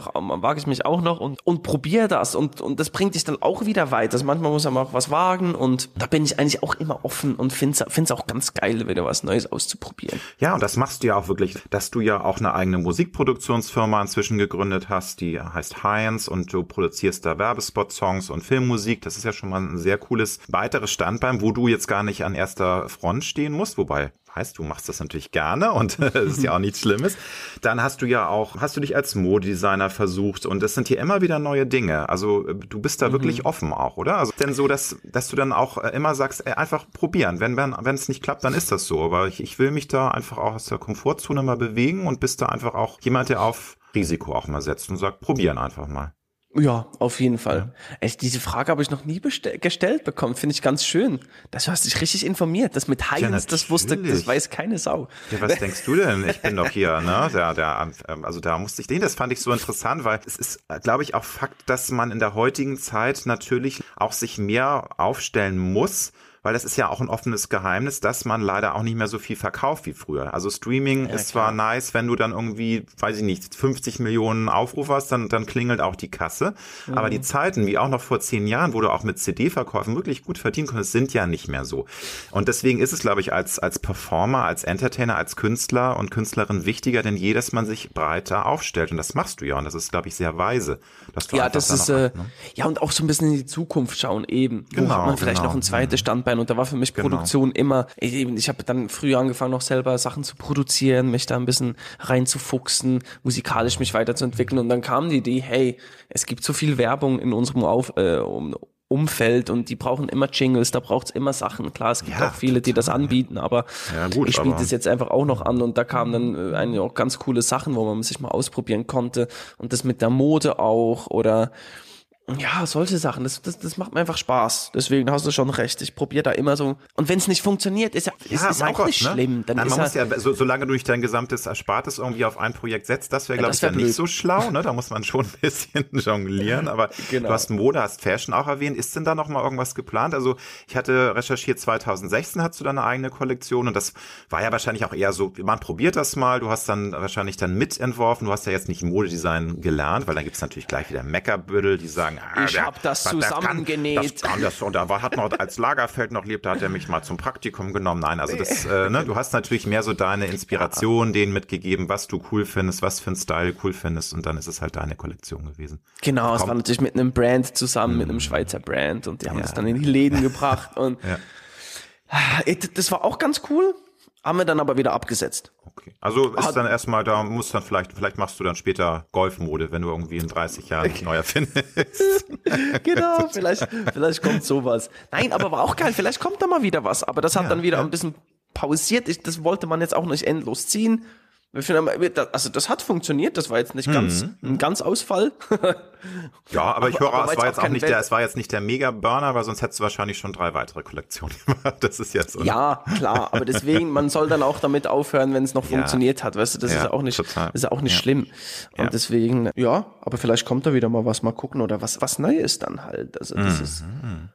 mich auch noch und probiere das und das bringt dich dann auch wieder weiter. Also manchmal muss man auch was wagen und da bin ich eigentlich auch immer offen und find's auch ganz geil, wieder was Neues auszuprobieren. Ja, und das machst du ja auch wirklich, dass du ja auch eine eigene Musikproduktionsfirma inzwischen gegründet hast, die heißt Heinz und du produzierst da Werbespot-Songs und Filmmusik. Das ist ja schon mal ein sehr cooles weiteres Standbein, wo du jetzt gar nicht an erster Front stehen musst, wobei heißt, du machst das natürlich gerne und das ist ja auch nichts Schlimmes. Dann hast du dich als Modedesigner versucht und es sind hier immer wieder neue Dinge. Also du bist da wirklich offen auch, oder? Also denn so, dass du dann auch immer sagst, einfach probieren. Wenn es nicht klappt, dann ist das so. Aber ich will mich da einfach auch aus der Komfortzone mal bewegen und bist da einfach auch jemand, der auf Risiko auch mal setzt und sagt, probieren einfach mal. Ja, auf jeden Fall. Ja. Echt, diese Frage habe ich noch nie gestellt bekommen. Finde ich ganz schön. Das hast dich richtig informiert. Das mit Heinz, das weiß keine Sau. Ja, was denkst du denn? Ich bin doch hier, ne? Also da musste ich das fand ich so interessant, weil es ist, glaube ich, auch Fakt, dass man in der heutigen Zeit natürlich auch sich mehr aufstellen muss, weil das ist ja auch ein offenes Geheimnis, dass man leider auch nicht mehr so viel verkauft wie früher. Also Streaming ist zwar nice, wenn du dann irgendwie, weiß ich nicht, 50 Millionen Aufrufe hast, dann klingelt auch die Kasse. Aber die Zeiten, wie auch noch vor 10 Jahren, wo du auch mit CD-Verkäufen wirklich gut verdienen konntest, sind ja nicht mehr so. Und deswegen ist es, glaube ich, als Performer, als Entertainer, als Künstler und Künstlerin wichtiger denn je, dass man sich breiter aufstellt. Und das machst du ja. Und das ist, glaube ich, sehr weise. Dass du ja, und auch so ein bisschen in die Zukunft schauen eben. Wo hat man vielleicht noch ein zweites Standbein? Und da war für mich Produktion immer, ich habe dann früher angefangen, noch selber Sachen zu produzieren, mich da ein bisschen reinzufuchsen, musikalisch mich weiterzuentwickeln. Und dann kam die Idee, hey, es gibt so viel Werbung in unserem Umfeld und die brauchen immer Jingles, da braucht's immer Sachen. Klar, es gibt auch viele, die das anbieten, aber ich biete es jetzt einfach auch noch an und da kamen dann eigentlich auch ganz coole Sachen, wo man sich mal ausprobieren konnte und das mit der Mode auch oder Ja, solche Sachen, das macht mir einfach Spaß. Deswegen hast du schon recht. Ich probiere da immer so. Und wenn es nicht funktioniert, ist auch Gott, nicht schlimm. Dann Nein, ist man muss ja, solange du nicht dein gesamtes Erspartes irgendwie auf ein Projekt setzt, das wäre, glaube ich, dann blöd. nicht so schlau. Ne? Da muss man schon ein bisschen jonglieren. Aber Genau. Du hast Mode, hast Fashion auch erwähnt. Ist denn da noch mal irgendwas geplant? Also ich hatte recherchiert, 2016 hast du deine eigene Kollektion und das war ja wahrscheinlich auch eher so, man probiert das mal. Du hast dann wahrscheinlich mitentworfen. Du hast ja jetzt nicht Modedesign gelernt, weil dann gibt es natürlich gleich wieder Meckerbüttel, die sagen, ich habe das zusammengenäht. Und da hat noch, als Lagerfeld noch lebt, da hat er mich mal zum Praktikum genommen. Nein, also das, du hast natürlich mehr so deine Inspiration denen mitgegeben, was du cool findest, was für einen Style cool findest und dann ist es halt deine Kollektion gewesen. Genau, es war natürlich mit einem Brand zusammen, mit einem Schweizer Brand und die haben das dann in die Läden gebracht und das war auch ganz cool. Haben wir dann aber wieder abgesetzt. Okay. Also ist dann erstmal, da muss dann vielleicht machst du dann später Golfmode, wenn du irgendwie in 30 Jahren dich neu erfindest. Genau, vielleicht kommt sowas. Nein, aber war auch geil, vielleicht kommt da mal wieder was. Aber das hat dann wieder ein bisschen pausiert. Das wollte man jetzt auch nicht endlos ziehen. Also das hat funktioniert, das war jetzt nicht ein ganz Ausfall. Ja, aber ich höre, es war jetzt nicht der Mega-Burner, weil sonst hättest du wahrscheinlich schon 3 weitere Kollektionen gemacht. Das ist jetzt so. Ja, klar, aber deswegen, man soll dann auch damit aufhören, wenn es noch funktioniert hat, weißt du, das ist auch nicht schlimm. Und deswegen, aber vielleicht kommt da wieder mal was, mal gucken oder was Neues dann halt. Also das ist,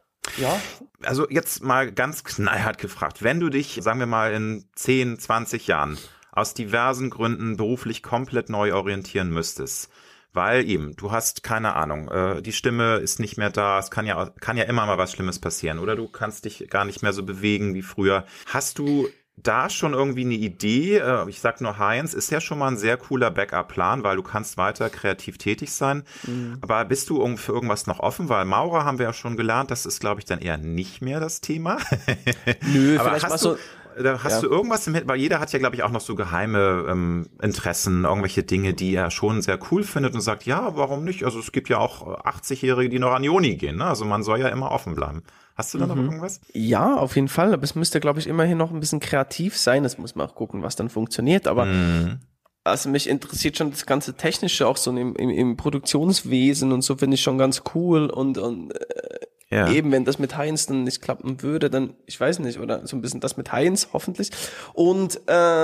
Also jetzt mal ganz knallhart gefragt, wenn du dich, sagen wir mal, in 10, 20 Jahren aus diversen Gründen beruflich komplett neu orientieren müsstest, weil eben, du hast keine Ahnung, die Stimme ist nicht mehr da, es kann ja immer mal was Schlimmes passieren oder du kannst dich gar nicht mehr so bewegen wie früher. Hast du da schon irgendwie eine Idee? Ich sag nur Heinz, ist ja schon mal ein sehr cooler Backup-Plan, weil du kannst weiter kreativ tätig sein. Aber bist du für irgendwas noch offen? Weil Maurer haben wir ja schon gelernt, das ist, glaube ich, dann eher nicht mehr das Thema. Nö, aber vielleicht mal so. Hast du irgendwas weil jeder hat ja, glaube ich, auch noch so geheime Interessen, irgendwelche Dinge, die er schon sehr cool findet und sagt, ja, warum nicht? Also es gibt ja auch 80-Jährige, die noch an die Uni gehen, ne? Also man soll ja immer offen bleiben. Hast du da noch irgendwas? Ja, auf jeden Fall, aber es müsste, glaube ich, immerhin noch ein bisschen kreativ sein, das muss man auch gucken, was dann funktioniert, aber also mich interessiert schon das ganze Technische, auch so im Produktionswesen und so finde ich schon ganz cool und eben, wenn das mit Heinz dann nicht klappen würde, dann, ich weiß nicht, oder so ein bisschen das mit Heinz, hoffentlich. Und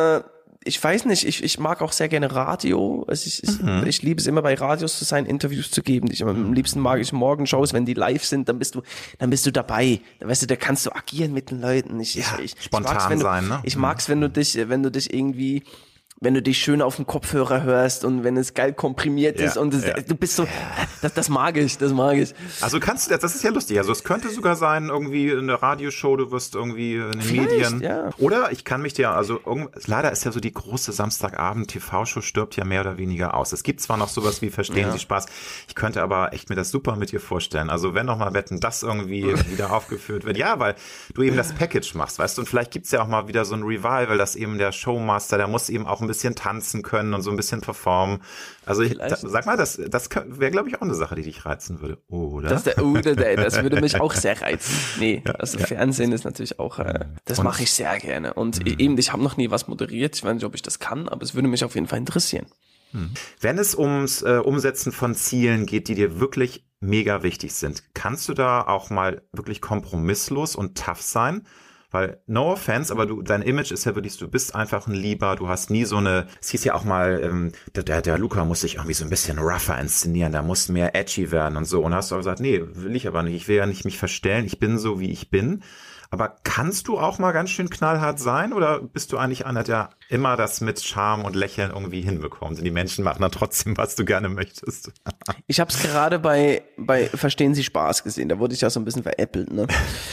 ich weiß nicht, ich mag auch sehr gerne Radio. Also ich liebe es immer bei Radios zu sein, Interviews zu geben. Am liebsten mag ich Morgenshows, wenn die live sind, dann bist du dabei. Dann weißt du, da kannst du agieren mit den Leuten. Spontan sein, ne? Ich mag's, wenn du dich irgendwie, wenn du dich schön auf dem Kopfhörer hörst und wenn es geil komprimiert ist und du bist so, das mag ich. Also das ist ja lustig, also es könnte sogar sein, irgendwie eine Radioshow, du wirst irgendwie in den Medien. Ja. Oder ich kann mich leider ist ja so die große Samstagabend-TV-Show stirbt ja mehr oder weniger aus. Es gibt zwar noch sowas wie Verstehen Sie Spaß, ich könnte aber echt mir das super mit dir vorstellen. Also wenn noch mal Wetten, das irgendwie wieder aufgeführt wird. Ja, weil du eben das Package machst, weißt du, und vielleicht gibt's ja auch mal wieder so ein Revival, dass eben der Showmaster, der muss eben auch ein bisschen tanzen können und so ein bisschen performen. Also sag mal, das wäre, glaube ich, auch eine Sache, die dich reizen würde, oder? Das würde mich auch sehr reizen. Nee, Fernsehen ist natürlich auch, das mache ich sehr gerne. Und eben, ich habe noch nie was moderiert, ich weiß nicht, ob ich das kann, aber es würde mich auf jeden Fall interessieren. Wenn es ums Umsetzen von Zielen geht, die dir wirklich mega wichtig sind, kannst du da auch mal wirklich kompromisslos und tough sein? Weil, no offense, aber dein Image ist ja wirklich, du bist einfach ein Lieber, du hast nie so es hieß ja auch mal, der Luca muss sich irgendwie so ein bisschen rougher inszenieren, der muss mehr edgy werden und so. Und hast du auch gesagt, nee, will ich aber nicht, ich will ja nicht mich verstellen, ich bin so, wie ich bin. Aber kannst du auch mal ganz schön knallhart sein oder bist du eigentlich einer, der immer das mit Charme und Lächeln irgendwie hinbekommt und die Menschen machen dann trotzdem, was du gerne möchtest? Ich habe es gerade bei Verstehen Sie Spaß gesehen, da wurde ich ja so ein bisschen veräppelt, ne?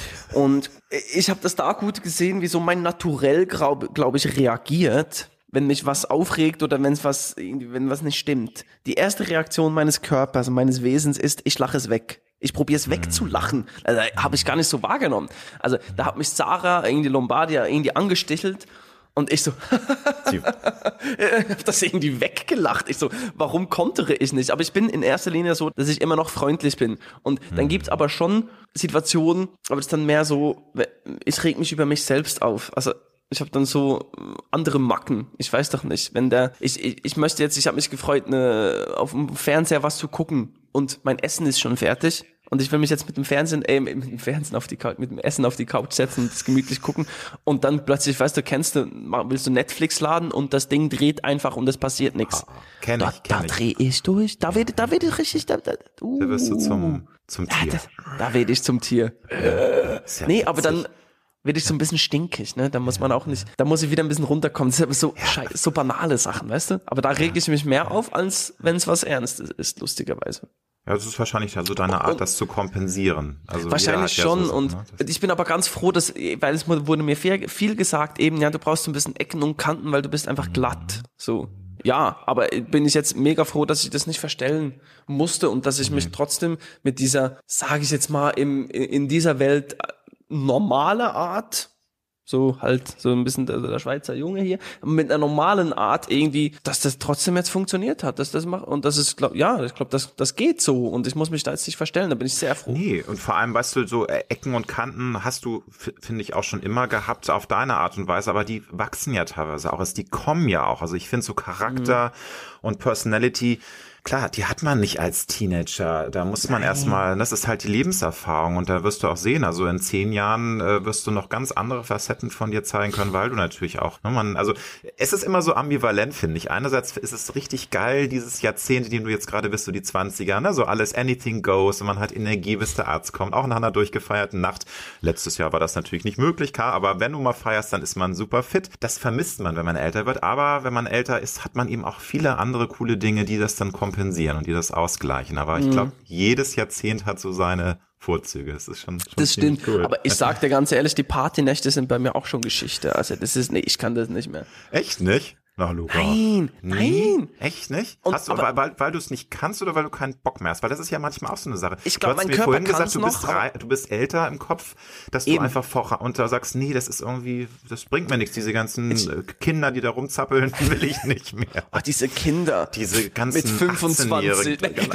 Und ich habe das da gut gesehen, wie so mein Naturell, glaube ich, reagiert, wenn mich was aufregt oder wenn was nicht stimmt. Die erste Reaktion meines Körpers und meines Wesens ist, ich lache es weg. Ich probiere es wegzulachen. Also, habe ich gar nicht so wahrgenommen. Also da hat mich Sarah, irgendwie Lombardia, irgendwie angestichelt und ich so, ich hab das irgendwie weggelacht. Ich so, warum kontere ich nicht? Aber ich bin in erster Linie so, dass ich immer noch freundlich bin. Und dann gibt's aber schon Situationen, aber das ist dann mehr so, ich reg mich über mich selbst auf. Also ich habe dann so andere Macken. Ich weiß doch nicht, wenn ich habe mich gefreut, auf dem Fernseher was zu gucken. und mein Essen ist schon fertig und ich will mich jetzt mit dem Essen auf die Couch setzen und das gemütlich gucken und dann plötzlich, weißt du, willst du Netflix laden und das Ding dreht einfach und es passiert nichts. Da drehe ich durch. Da werd ich richtig. Da wirst du zum Tier. Da werd ich zum Tier. Nee, aber dann werde ich so ein bisschen stinkig, ne? Da muss man auch nicht, da muss ich wieder ein bisschen runterkommen. Das sind so banale Sachen, weißt du? Aber da rege ich mich mehr auf, als wenn es was Ernstes ist, lustigerweise. Ja, das ist wahrscheinlich also deine Art, das zu kompensieren. Also wahrscheinlich schon. So, und ich bin aber ganz froh, weil es wurde mir viel gesagt, eben, ja, du brauchst so ein bisschen Ecken und Kanten, weil du bist einfach glatt. So. Ja, aber bin ich jetzt mega froh, dass ich das nicht verstellen musste und dass ich mich trotzdem mit dieser, sage ich jetzt mal, in dieser Welt normale Art, so halt so ein bisschen der Schweizer Junge hier, mit einer normalen Art irgendwie, dass das trotzdem jetzt funktioniert hat, dass das macht und das ist, ich glaube, das geht so und ich muss mich da jetzt nicht verstellen, da bin ich sehr froh. Nee, und vor allem, weißt du, so Ecken und Kanten hast du, finde ich, auch schon immer gehabt, auf deine Art und Weise, aber die wachsen ja teilweise auch, also die kommen ja auch, also ich finde so Charakter und Personality, klar, die hat man nicht als Teenager. Da muss man erstmal, das ist halt die Lebenserfahrung und da wirst du auch sehen, also in 10 Jahren wirst du noch ganz andere Facetten von dir zeigen können, weil du natürlich auch, ne, also es ist immer so ambivalent, finde ich. Einerseits ist es richtig geil, dieses Jahrzehnt, in dem du jetzt gerade bist, so die 20er, ne, so alles anything goes und man hat Energie, bis der Arzt kommt, auch nach einer durchgefeierten Nacht. Letztes Jahr war das natürlich nicht möglich, klar, aber wenn du mal feierst, dann ist man super fit. Das vermisst man, wenn man älter wird, aber wenn man älter ist, hat man eben auch viele andere coole Dinge, die das dann kompensieren und die das ausgleichen. Aber ich glaube, jedes Jahrzehnt hat so seine Vorzüge. Das ist schon das stimmt. Cool. Aber ich sag dir ganz ehrlich, die Partynächte sind bei mir auch schon Geschichte. Also ich kann das nicht mehr. Echt nicht? Na, Luca. Nein. Echt nicht? Und, hast du, weil du es nicht kannst oder weil du keinen Bock mehr hast? Weil das ist ja manchmal auch so eine Sache. Ich glaube, mein Körper Körper vorhin kann's gesagt, du bist älter im Kopf, dass du einfach und da sagst, nee, das ist irgendwie, das bringt mir nichts. Diese ganzen Kinder, die da rumzappeln, will ich nicht mehr. Ach, diese Kinder. Diese ganzen mit 25.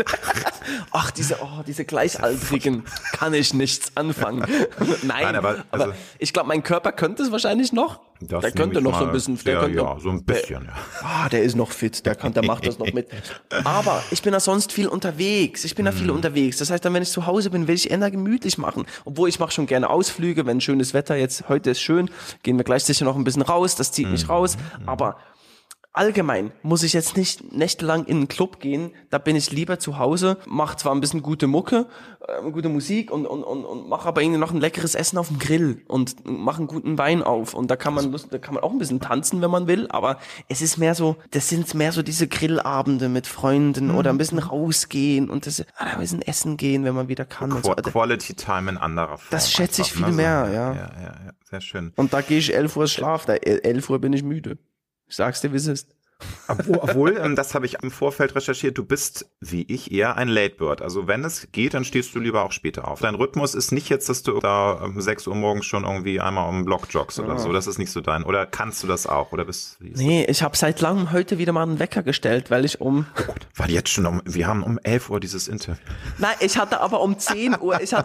Ach, diese Gleichaltrigen kann ich nichts anfangen. Nein, aber ich glaube, mein Körper könnte es wahrscheinlich noch. Der könnte noch so ein bisschen. So ein bisschen, ja. Der ist noch fit, der macht das noch mit. Aber ich bin ja sonst viel unterwegs. Das heißt, dann, wenn ich zu Hause bin, will ich eher gemütlich machen. Obwohl, ich mache schon gerne Ausflüge, wenn schönes Wetter jetzt, heute ist schön, gehen wir gleich sicher noch ein bisschen raus, das zieht mich raus. Aber allgemein muss ich jetzt nicht nächtelang in einen Club gehen, da bin ich lieber zu Hause, mache zwar ein bisschen gute Mucke, gute Musik und mache aber irgendwie noch ein leckeres Essen auf dem Grill und mache einen guten Wein auf und da kann man auch ein bisschen tanzen, wenn man will, aber es ist mehr so, das sind mehr so diese Grillabende mit Freunden oder ein bisschen rausgehen und ein bisschen essen gehen, wenn man wieder kann. Quality Time in anderer Form. Das schätze ich viel mehr, ja. Ja, sehr schön. Und da gehe ich 11 Uhr schlafen, 11 Uhr bin ich müde. Ich sag's dir, wie es ist. Obwohl, das habe ich im Vorfeld recherchiert, du bist, wie ich, eher ein Late Bird. Also wenn es geht, dann stehst du lieber auch später auf. Dein Rhythmus ist nicht jetzt, dass du da um 6 Uhr morgens schon irgendwie einmal um den Block joggst oder so. Das ist nicht so dein. Oder kannst du das auch? Oder Nee, ich habe seit langem heute wieder mal einen Wecker gestellt, weil ich war jetzt schon wir haben um 11 Uhr dieses Interview. Nein, ich hatte aber um 10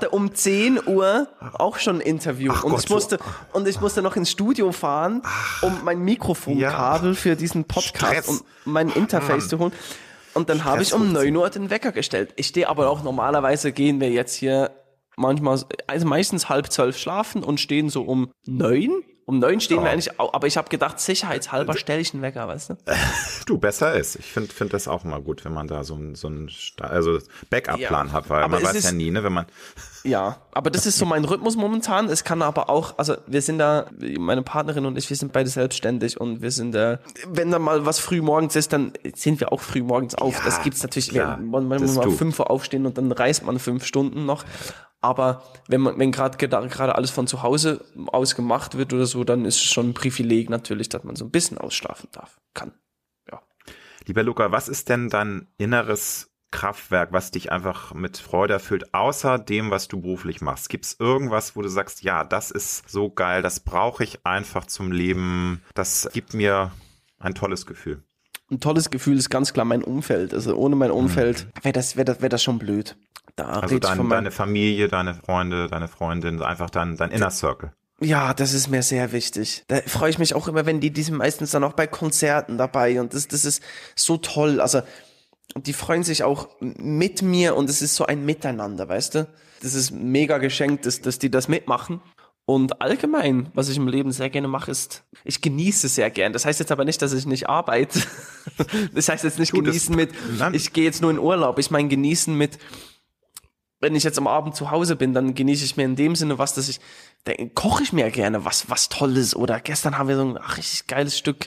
Uhr, auch schon ein Interview. Ich musste noch ins Studio fahren, um mein Mikrofonkabel für diesen Podcast und mein Interface zu holen. Und dann habe ich um 9 Uhr den Wecker gestellt. Ich stehe aber auch, normalerweise gehen wir jetzt hier meistens 11:30 schlafen und stehen so um 9. Um 9 stehen wir eigentlich, aber ich habe gedacht, sicherheitshalber stelle ich einen Wecker, weißt du? Du, besser ist. Ich finde das auch mal gut, wenn man da so einen Backup-Plan hat, weil man weiß ja nie, ne, wenn man... Ja, aber das ist so mein Rhythmus momentan. Es kann aber auch, also wir sind da, meine Partnerin und ich, wir sind beide selbstständig und wir sind da, wenn da mal was früh morgens ist, dann sind wir auch früh morgens auf. Ja, das gibt's natürlich, man muss mal 5 Uhr aufstehen und dann reist man 5 Stunden noch. Aber wenn gerade alles von zu Hause aus gemacht wird oder so, dann ist es schon ein Privileg natürlich, dass man so ein bisschen ausschlafen kann. Ja. Lieber Luca, was ist denn dein inneres Kraftwerk, was dich einfach mit Freude erfüllt, außer dem, was du beruflich machst? Gibt es irgendwas, wo du sagst, ja, das ist so geil, das brauche ich einfach zum Leben, das gibt mir ein tolles Gefühl? Ein tolles Gefühl ist ganz klar mein Umfeld. Also ohne mein Umfeld wäre das schon blöd. Also deine Familie, deine Freunde, deine Freundin, einfach dein Inner Circle. Ja, das ist mir sehr wichtig. Da freue ich mich auch immer, wenn die sind meistens dann auch bei Konzerten dabei und das ist so toll. Also die freuen sich auch mit mir und es ist so ein Miteinander, weißt du? Das ist mega geschenkt, dass die das mitmachen. Und allgemein, was ich im Leben sehr gerne mache, ist, ich genieße sehr gern. Das heißt jetzt aber nicht, dass ich nicht arbeite. Das heißt jetzt nicht genießen mit, ich gehe jetzt nur in Urlaub. Ich meine genießen mit, wenn ich jetzt am Abend zu Hause bin, dann genieße ich mir in dem Sinne was, dass koche ich mir gerne was Tolles. Oder gestern haben wir so ein richtig geiles Stück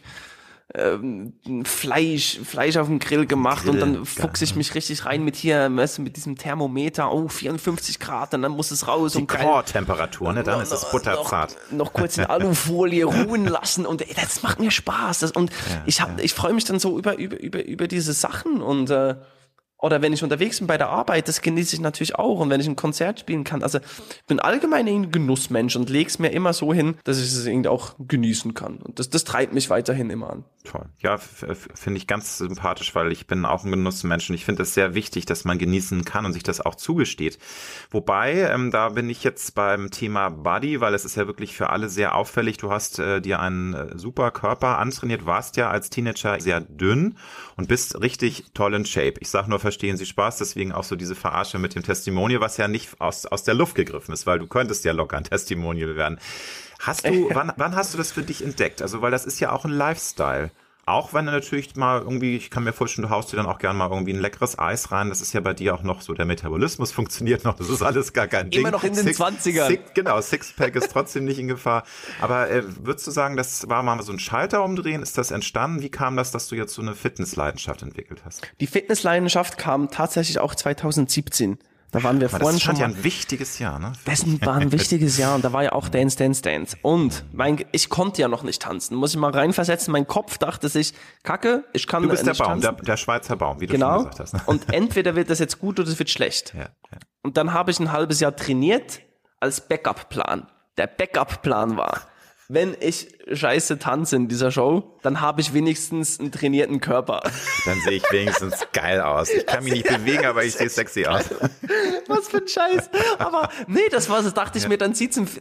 Fleisch auf dem Grill gemacht und dann fuchse ich mich richtig rein mit mit diesem Thermometer, 54 Grad und dann muss es raus. Die Core-Temperatur, ne? Dann ist es butterzart. Noch kurz in Alufolie ruhen lassen und das macht mir Spaß. Ich freue mich dann so über diese Sachen und oder wenn ich unterwegs bin bei der Arbeit, das genieße ich natürlich auch. Und wenn ich ein Konzert spielen kann, also ich bin allgemein ein Genussmensch und lege es mir immer so hin, dass ich es irgendwie auch genießen kann. Und das treibt mich weiterhin immer an. Toll. Ja, finde ich ganz sympathisch, weil ich bin auch ein Genussmensch und ich finde es sehr wichtig, dass man genießen kann und sich das auch zugesteht. Wobei, da bin ich jetzt beim Thema Body, weil es ist ja wirklich für alle sehr auffällig. Du hast dir einen super Körper antrainiert, warst ja als Teenager sehr dünn und bist richtig toll in Shape. Ich sag nur, verstehen Sie Spaß, deswegen auch so diese Verarsche mit dem Testimonial, was ja nicht aus der Luft gegriffen ist, weil du könntest ja locker ein Testimonial werden. Wann hast du das für dich entdeckt? Also, weil das ist ja auch ein Lifestyle. Auch wenn du natürlich mal irgendwie, ich kann mir vorstellen, du haust dir dann auch gerne mal irgendwie ein leckeres Eis rein. Das ist ja bei dir auch noch so, der Metabolismus funktioniert noch. Das ist alles gar kein Ding. Immer noch in den 20ern. Genau, Sixpack ist trotzdem nicht in Gefahr. Aber würdest du sagen, das war mal so ein Schalter umdrehen? Ist das entstanden? Wie kam das, dass du jetzt so eine Fitnessleidenschaft entwickelt hast? Die Fitnessleidenschaft kam tatsächlich auch 2017. Da waren wir vorhin schon. Das war ja ein wichtiges Jahr, ne? Das war ein wichtiges Jahr und da war ja auch Dance. Und ich konnte ja noch nicht tanzen. Muss ich mal reinversetzen. Mein Kopf dachte sich, Kacke, ich kann nicht tanzen. Du bist der Baum, der Schweizer Baum, wie du schon gesagt hast. Ne? Und entweder wird das jetzt gut oder es wird schlecht. Ja. Und dann habe ich ein halbes Jahr trainiert als Backup-Plan. Der Backup-Plan war, wenn ich scheiße tanze in dieser Show, dann habe ich wenigstens einen trainierten Körper. Dann sehe ich wenigstens geil aus. Ich kann mich nicht bewegen, aber ich sehe sexy aus. Was für ein Scheiß. Aber nee, das dachte ich mir, dann zieht es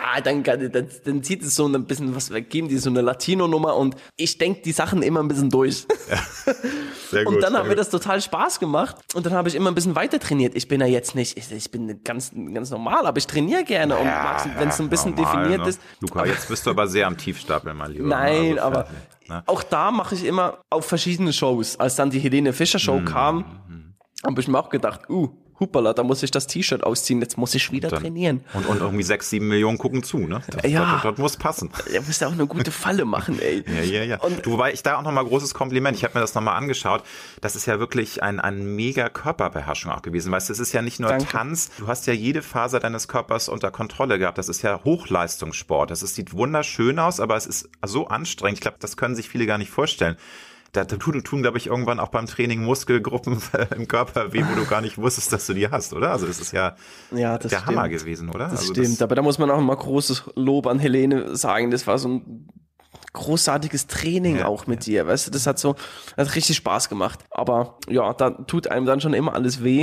dann zieht es so ein bisschen was, geben die so eine Latino-Nummer und ich denke die Sachen immer ein bisschen durch. Ja. Sehr gut. Und dann hat mir das total Spaß gemacht und dann habe ich immer ein bisschen weiter trainiert. Ich bin ja jetzt nicht, ich bin ganz normal, aber ich trainiere gerne und wenn es so ein bisschen normal, definiert ist. Luca, jetzt bist du aber sehr am Tiefstapel, mein Lieber. Nein, also aber auch da mache ich immer auf verschiedene Shows. Als dann die Helene Fischer Show kam, habe ich mir auch gedacht, Hupala, da muss ich das T-Shirt ausziehen, jetzt muss ich wieder trainieren. Und irgendwie 6-7 Millionen gucken zu, ne? Das muss passen. Du musst ja auch eine gute Falle machen, ey. Ja. Und wobei ich da auch nochmal großes Kompliment, ich habe mir das nochmal angeschaut, das ist ja wirklich ein mega Körperbeherrschung auch gewesen. Weißt du, es ist ja nicht nur Tanz, du hast ja jede Faser deines Körpers unter Kontrolle gehabt. Das ist ja Hochleistungssport. Sieht wunderschön aus, aber es ist so anstrengend. Ich glaube, das können sich viele gar nicht vorstellen. Da tun, glaube ich, irgendwann auch beim Training Muskelgruppen im Körper weh, wo du gar nicht wusstest, dass du die hast, oder? Also das ist ja der Hammer gewesen, oder? Das stimmt, aber da muss man auch mal großes Lob an Helene sagen. Das war so ein großartiges Training auch mit dir, weißt du? Das hat richtig Spaß gemacht. Aber ja, da tut einem dann schon immer alles weh.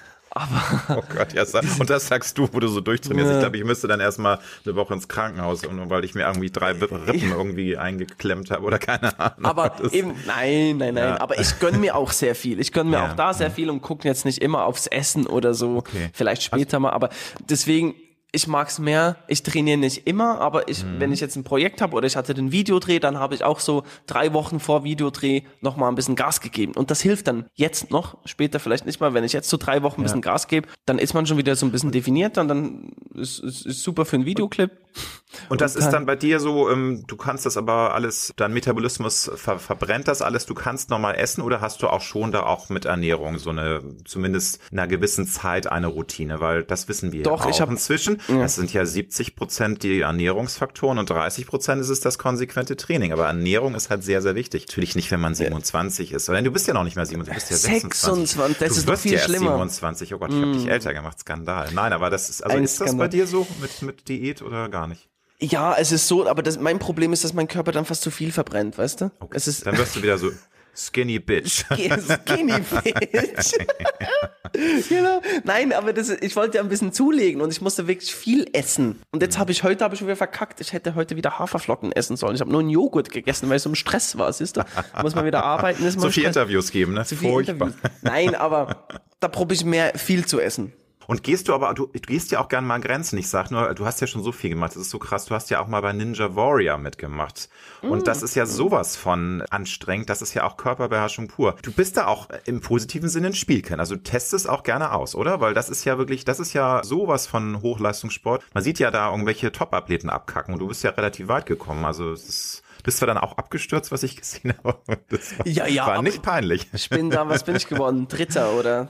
Aber oh Gott, ja, und das sagst du, wo du so durchtrainierst. Ich glaube, ich müsste dann erstmal eine Woche ins Krankenhaus, weil ich mir irgendwie 3 Rippen irgendwie eingeklemmt habe oder keine Ahnung. Aber eben, nein. Ja. Aber ich gönne mir auch sehr viel. Ich gönne mir auch da sehr viel und gucke jetzt nicht immer aufs Essen oder so. Okay. Vielleicht später mal, aber deswegen, ich mag's mehr. Ich trainiere nicht immer, aber wenn ich jetzt ein Projekt habe oder ich hatte den Videodreh, dann habe ich auch so 3 Wochen vor Videodreh noch mal ein bisschen Gas gegeben. Und das hilft dann jetzt noch, später vielleicht nicht mal. Wenn ich jetzt so 3 Wochen ein bisschen Gas gebe, dann ist man schon wieder so ein bisschen definiert und dann ist super für einen Videoclip. Und das ist dann bei dir so, du kannst das aber alles, dein Metabolismus verbrennt das alles, du kannst normal essen oder hast du auch schon da auch mit Ernährung so zumindest in einer gewissen Zeit eine Routine, weil das wissen wir auch inzwischen. Das sind ja 70% die Ernährungsfaktoren und 30% ist es das konsequente Training. Aber Ernährung ist halt sehr, sehr wichtig. Natürlich nicht, wenn man 27 ist. Du bist ja noch nicht mehr 27, du bist ja 26. Das ist doch viel schlimmer. 27, oh Gott, ich habe dich älter gemacht, Skandal. Nein, aber das ist, ist das bei dir so mit Diät oder gar nicht? Ja, es ist so, aber mein Problem ist, dass mein Körper dann fast zu viel verbrennt, weißt du? Okay. Dann wirst du wieder so Skinny Bitch. Skinny Bitch. Genau. Nein, aber ich wollte ja ein bisschen zulegen und ich musste wirklich viel essen. Und jetzt habe ich heute wieder verkackt. Ich hätte heute wieder Haferflocken essen sollen. Ich habe nur einen Joghurt gegessen, weil ich so im Stress war, siehst du? Muss man wieder arbeiten. Ist So viele Interviews geben, ne? Zu viele Interviews. Nein, aber da probiere ich viel zu essen. Und du gehst ja auch gerne mal an Grenzen. Ich sag nur, du hast ja schon so viel gemacht. Das ist so krass. Du hast ja auch mal bei Ninja Warrior mitgemacht. Und das ist ja sowas von anstrengend. Das ist ja auch Körperbeherrschung pur. Du bist da auch im positiven Sinne ein Spielkind. Also du testest auch gerne aus, oder? Weil das ist ja sowas von Hochleistungssport. Man sieht ja da irgendwelche Top-Athleten abkacken. Und du bist ja relativ weit gekommen. Also bist du dann auch abgestürzt, was ich gesehen habe? Das war nicht peinlich. Was bin ich geworden? Dritter oder?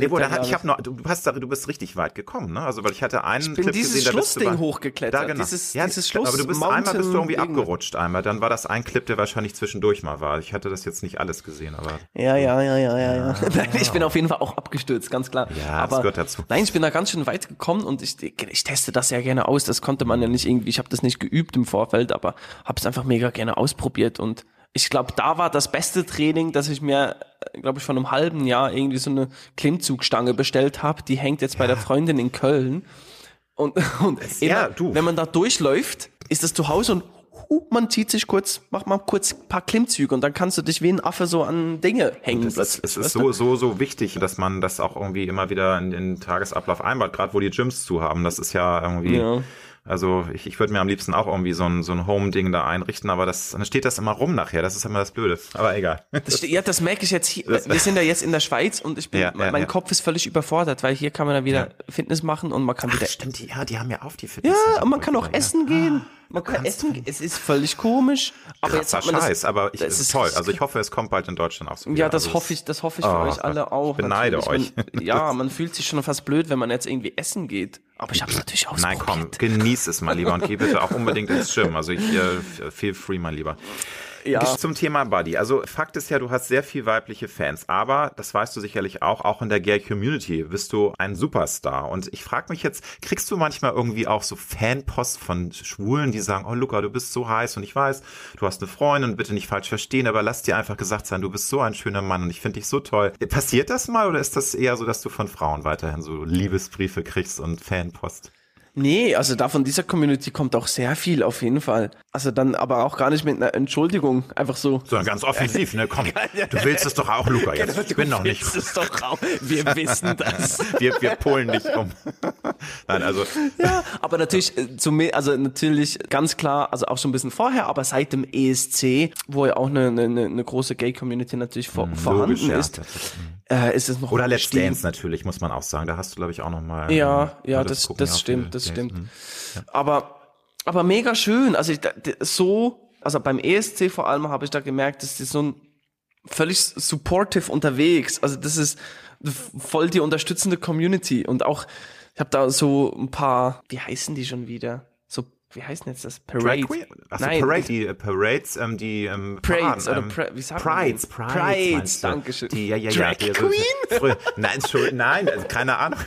Du bist richtig weit gekommen, ne? Also, weil ich hatte einen Clip gesehen, da bist du Schlussding hochgeklettert. Da, genau. Dieses Schluss. Aber einmal bist du irgendwie abgerutscht einmal. Dann war das ein Clip, der wahrscheinlich zwischendurch mal war. Ich hatte das jetzt nicht alles gesehen, aber. Ja. Nein, ich bin auf jeden Fall auch abgestürzt, ganz klar. Ja, aber das gehört dazu. Nein, ich bin da ganz schön weit gekommen und ich teste das ja gerne aus. Das konnte man ja nicht irgendwie, ich habe das nicht geübt im Vorfeld, aber habe es einfach mega gerne ausprobiert und ich glaube, da war das beste Training, dass ich mir, glaube ich, vor einem halben Jahr irgendwie so eine Klimmzugstange bestellt habe. Die hängt jetzt bei der Freundin in Köln. Und wenn man da durchläuft, ist das zu Hause und man zieht sich macht mal kurz ein paar Klimmzüge und dann kannst du dich wie ein Affe so an Dinge hängen. Es ist so wichtig, dass man das auch irgendwie immer wieder in den Tagesablauf einbaut, gerade wo die Gyms zu haben. Das ist ja irgendwie... Ja. Also ich würde mir am liebsten auch irgendwie so ein Home-Ding da einrichten, aber dann steht das immer rum nachher. Das ist immer das Blöde. Aber egal. Das merke ich jetzt hier. Wir sind ja jetzt in der Schweiz und mein Kopf ist völlig überfordert, weil hier kann man dann wieder Fitness machen und man kann wieder... Stimmt, die haben ja auf die Fitness. Ja, und man kann auch essen gehen. Man kann essen gehen. Es ist völlig komisch. Aber jetzt hat man Scheiß, aber es ist toll. Also ich hoffe, es kommt bald in Deutschland auch so. Ja, das hoffe ich für euch alle auch. Ich beneide euch. Man fühlt sich schon fast blöd, wenn man jetzt irgendwie essen geht. Aber ich habe es natürlich ausprobiert. Nein, komm, genieß es mal lieber und geh bitte auch unbedingt ins Gym. Also feel free mal lieber. Ja. Zum Thema Body. Also Fakt ist ja, du hast sehr viel weibliche Fans, aber das weißt du sicherlich auch in der Gay-Community bist du ein Superstar. Und ich frage mich jetzt, kriegst du manchmal irgendwie auch so Fanpost von Schwulen, die sagen, oh Luca, du bist so heiß und ich weiß, du hast eine Freundin, bitte nicht falsch verstehen, aber lass dir einfach gesagt sein, du bist so ein schöner Mann und ich finde dich so toll. Passiert das mal oder ist das eher so, dass du von Frauen weiterhin so Liebesbriefe kriegst und Fanpost? Nee, also da von dieser Community kommt auch sehr viel auf jeden Fall. Also dann aber auch gar nicht mit einer Entschuldigung, einfach so. Sondern ganz offensiv, ne? Komm, du willst es doch auch, Luca, jetzt. Ich bin noch nicht. Du willst es doch auch. Wir wissen das. Wir polen dich um. Nein, also. Ja, aber natürlich, natürlich ganz klar, also auch schon ein bisschen vorher, aber seit dem ESC, wo ja auch eine große Gay-Community natürlich vorhanden ist. Ist es noch oder Let's Dance natürlich, muss man auch sagen. Da hast du, glaube ich, auch noch mal. Ja, das stimmt. Ja. Aber mega schön. Also beim ESC vor allem habe ich da gemerkt, dass die so ein völlig supportive unterwegs. Also das ist voll die unterstützende Community. Und auch, ich habe da so ein paar, wie heißen die schon wieder? Wie heißt denn jetzt das? Parade? Nein. Parades, Parades, oder wie sagt man? Prides, danke schön. Drag Queen? Nein, keine Ahnung.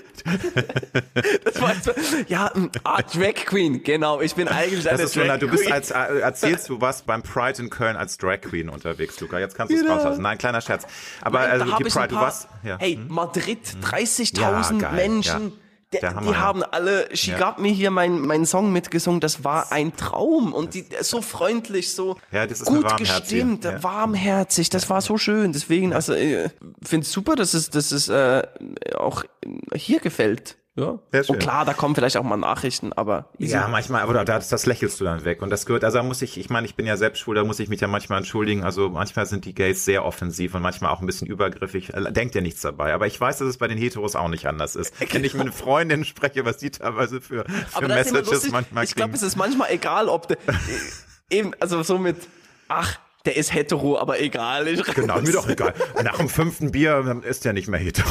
Das war Drag Queen, genau. Ich bin eigentlich eine Drag Queen. Du warst beim Pride in Köln als Drag Queen unterwegs, Luca. Jetzt kannst du es rauslassen. Nein, kleiner Scherz. Aber die Pride, du warst... Ja. Hey, Madrid, 30.000 Menschen... Ja. Die haben alle She Got Me hier meinen Song mitgesungen, das war ein Traum und die so freundlich, so gut gestimmt, warmherzig, das war so schön, deswegen, also finde es super, dass es auch hier gefällt. Ja. Und klar, da kommen vielleicht auch mal Nachrichten, aber easy. Ja, manchmal, aber das lächelst du dann weg. Und das gehört, also ich bin ja selbst schwul, da muss ich mich ja manchmal entschuldigen. Also manchmal sind die Gays sehr offensiv und manchmal auch ein bisschen übergriffig. Denkt ja nichts dabei. Aber ich weiß, dass es bei den Heteros auch nicht anders ist. Genau. Wenn ich mit Freundinnen spreche, was die teilweise für Messages manchmal kriegen. Ich glaube, es ist manchmal egal, ob eben, also so mit, der ist hetero, aber egal. Genau, mir doch egal. Nach dem 5. Bier ist der nicht mehr hetero.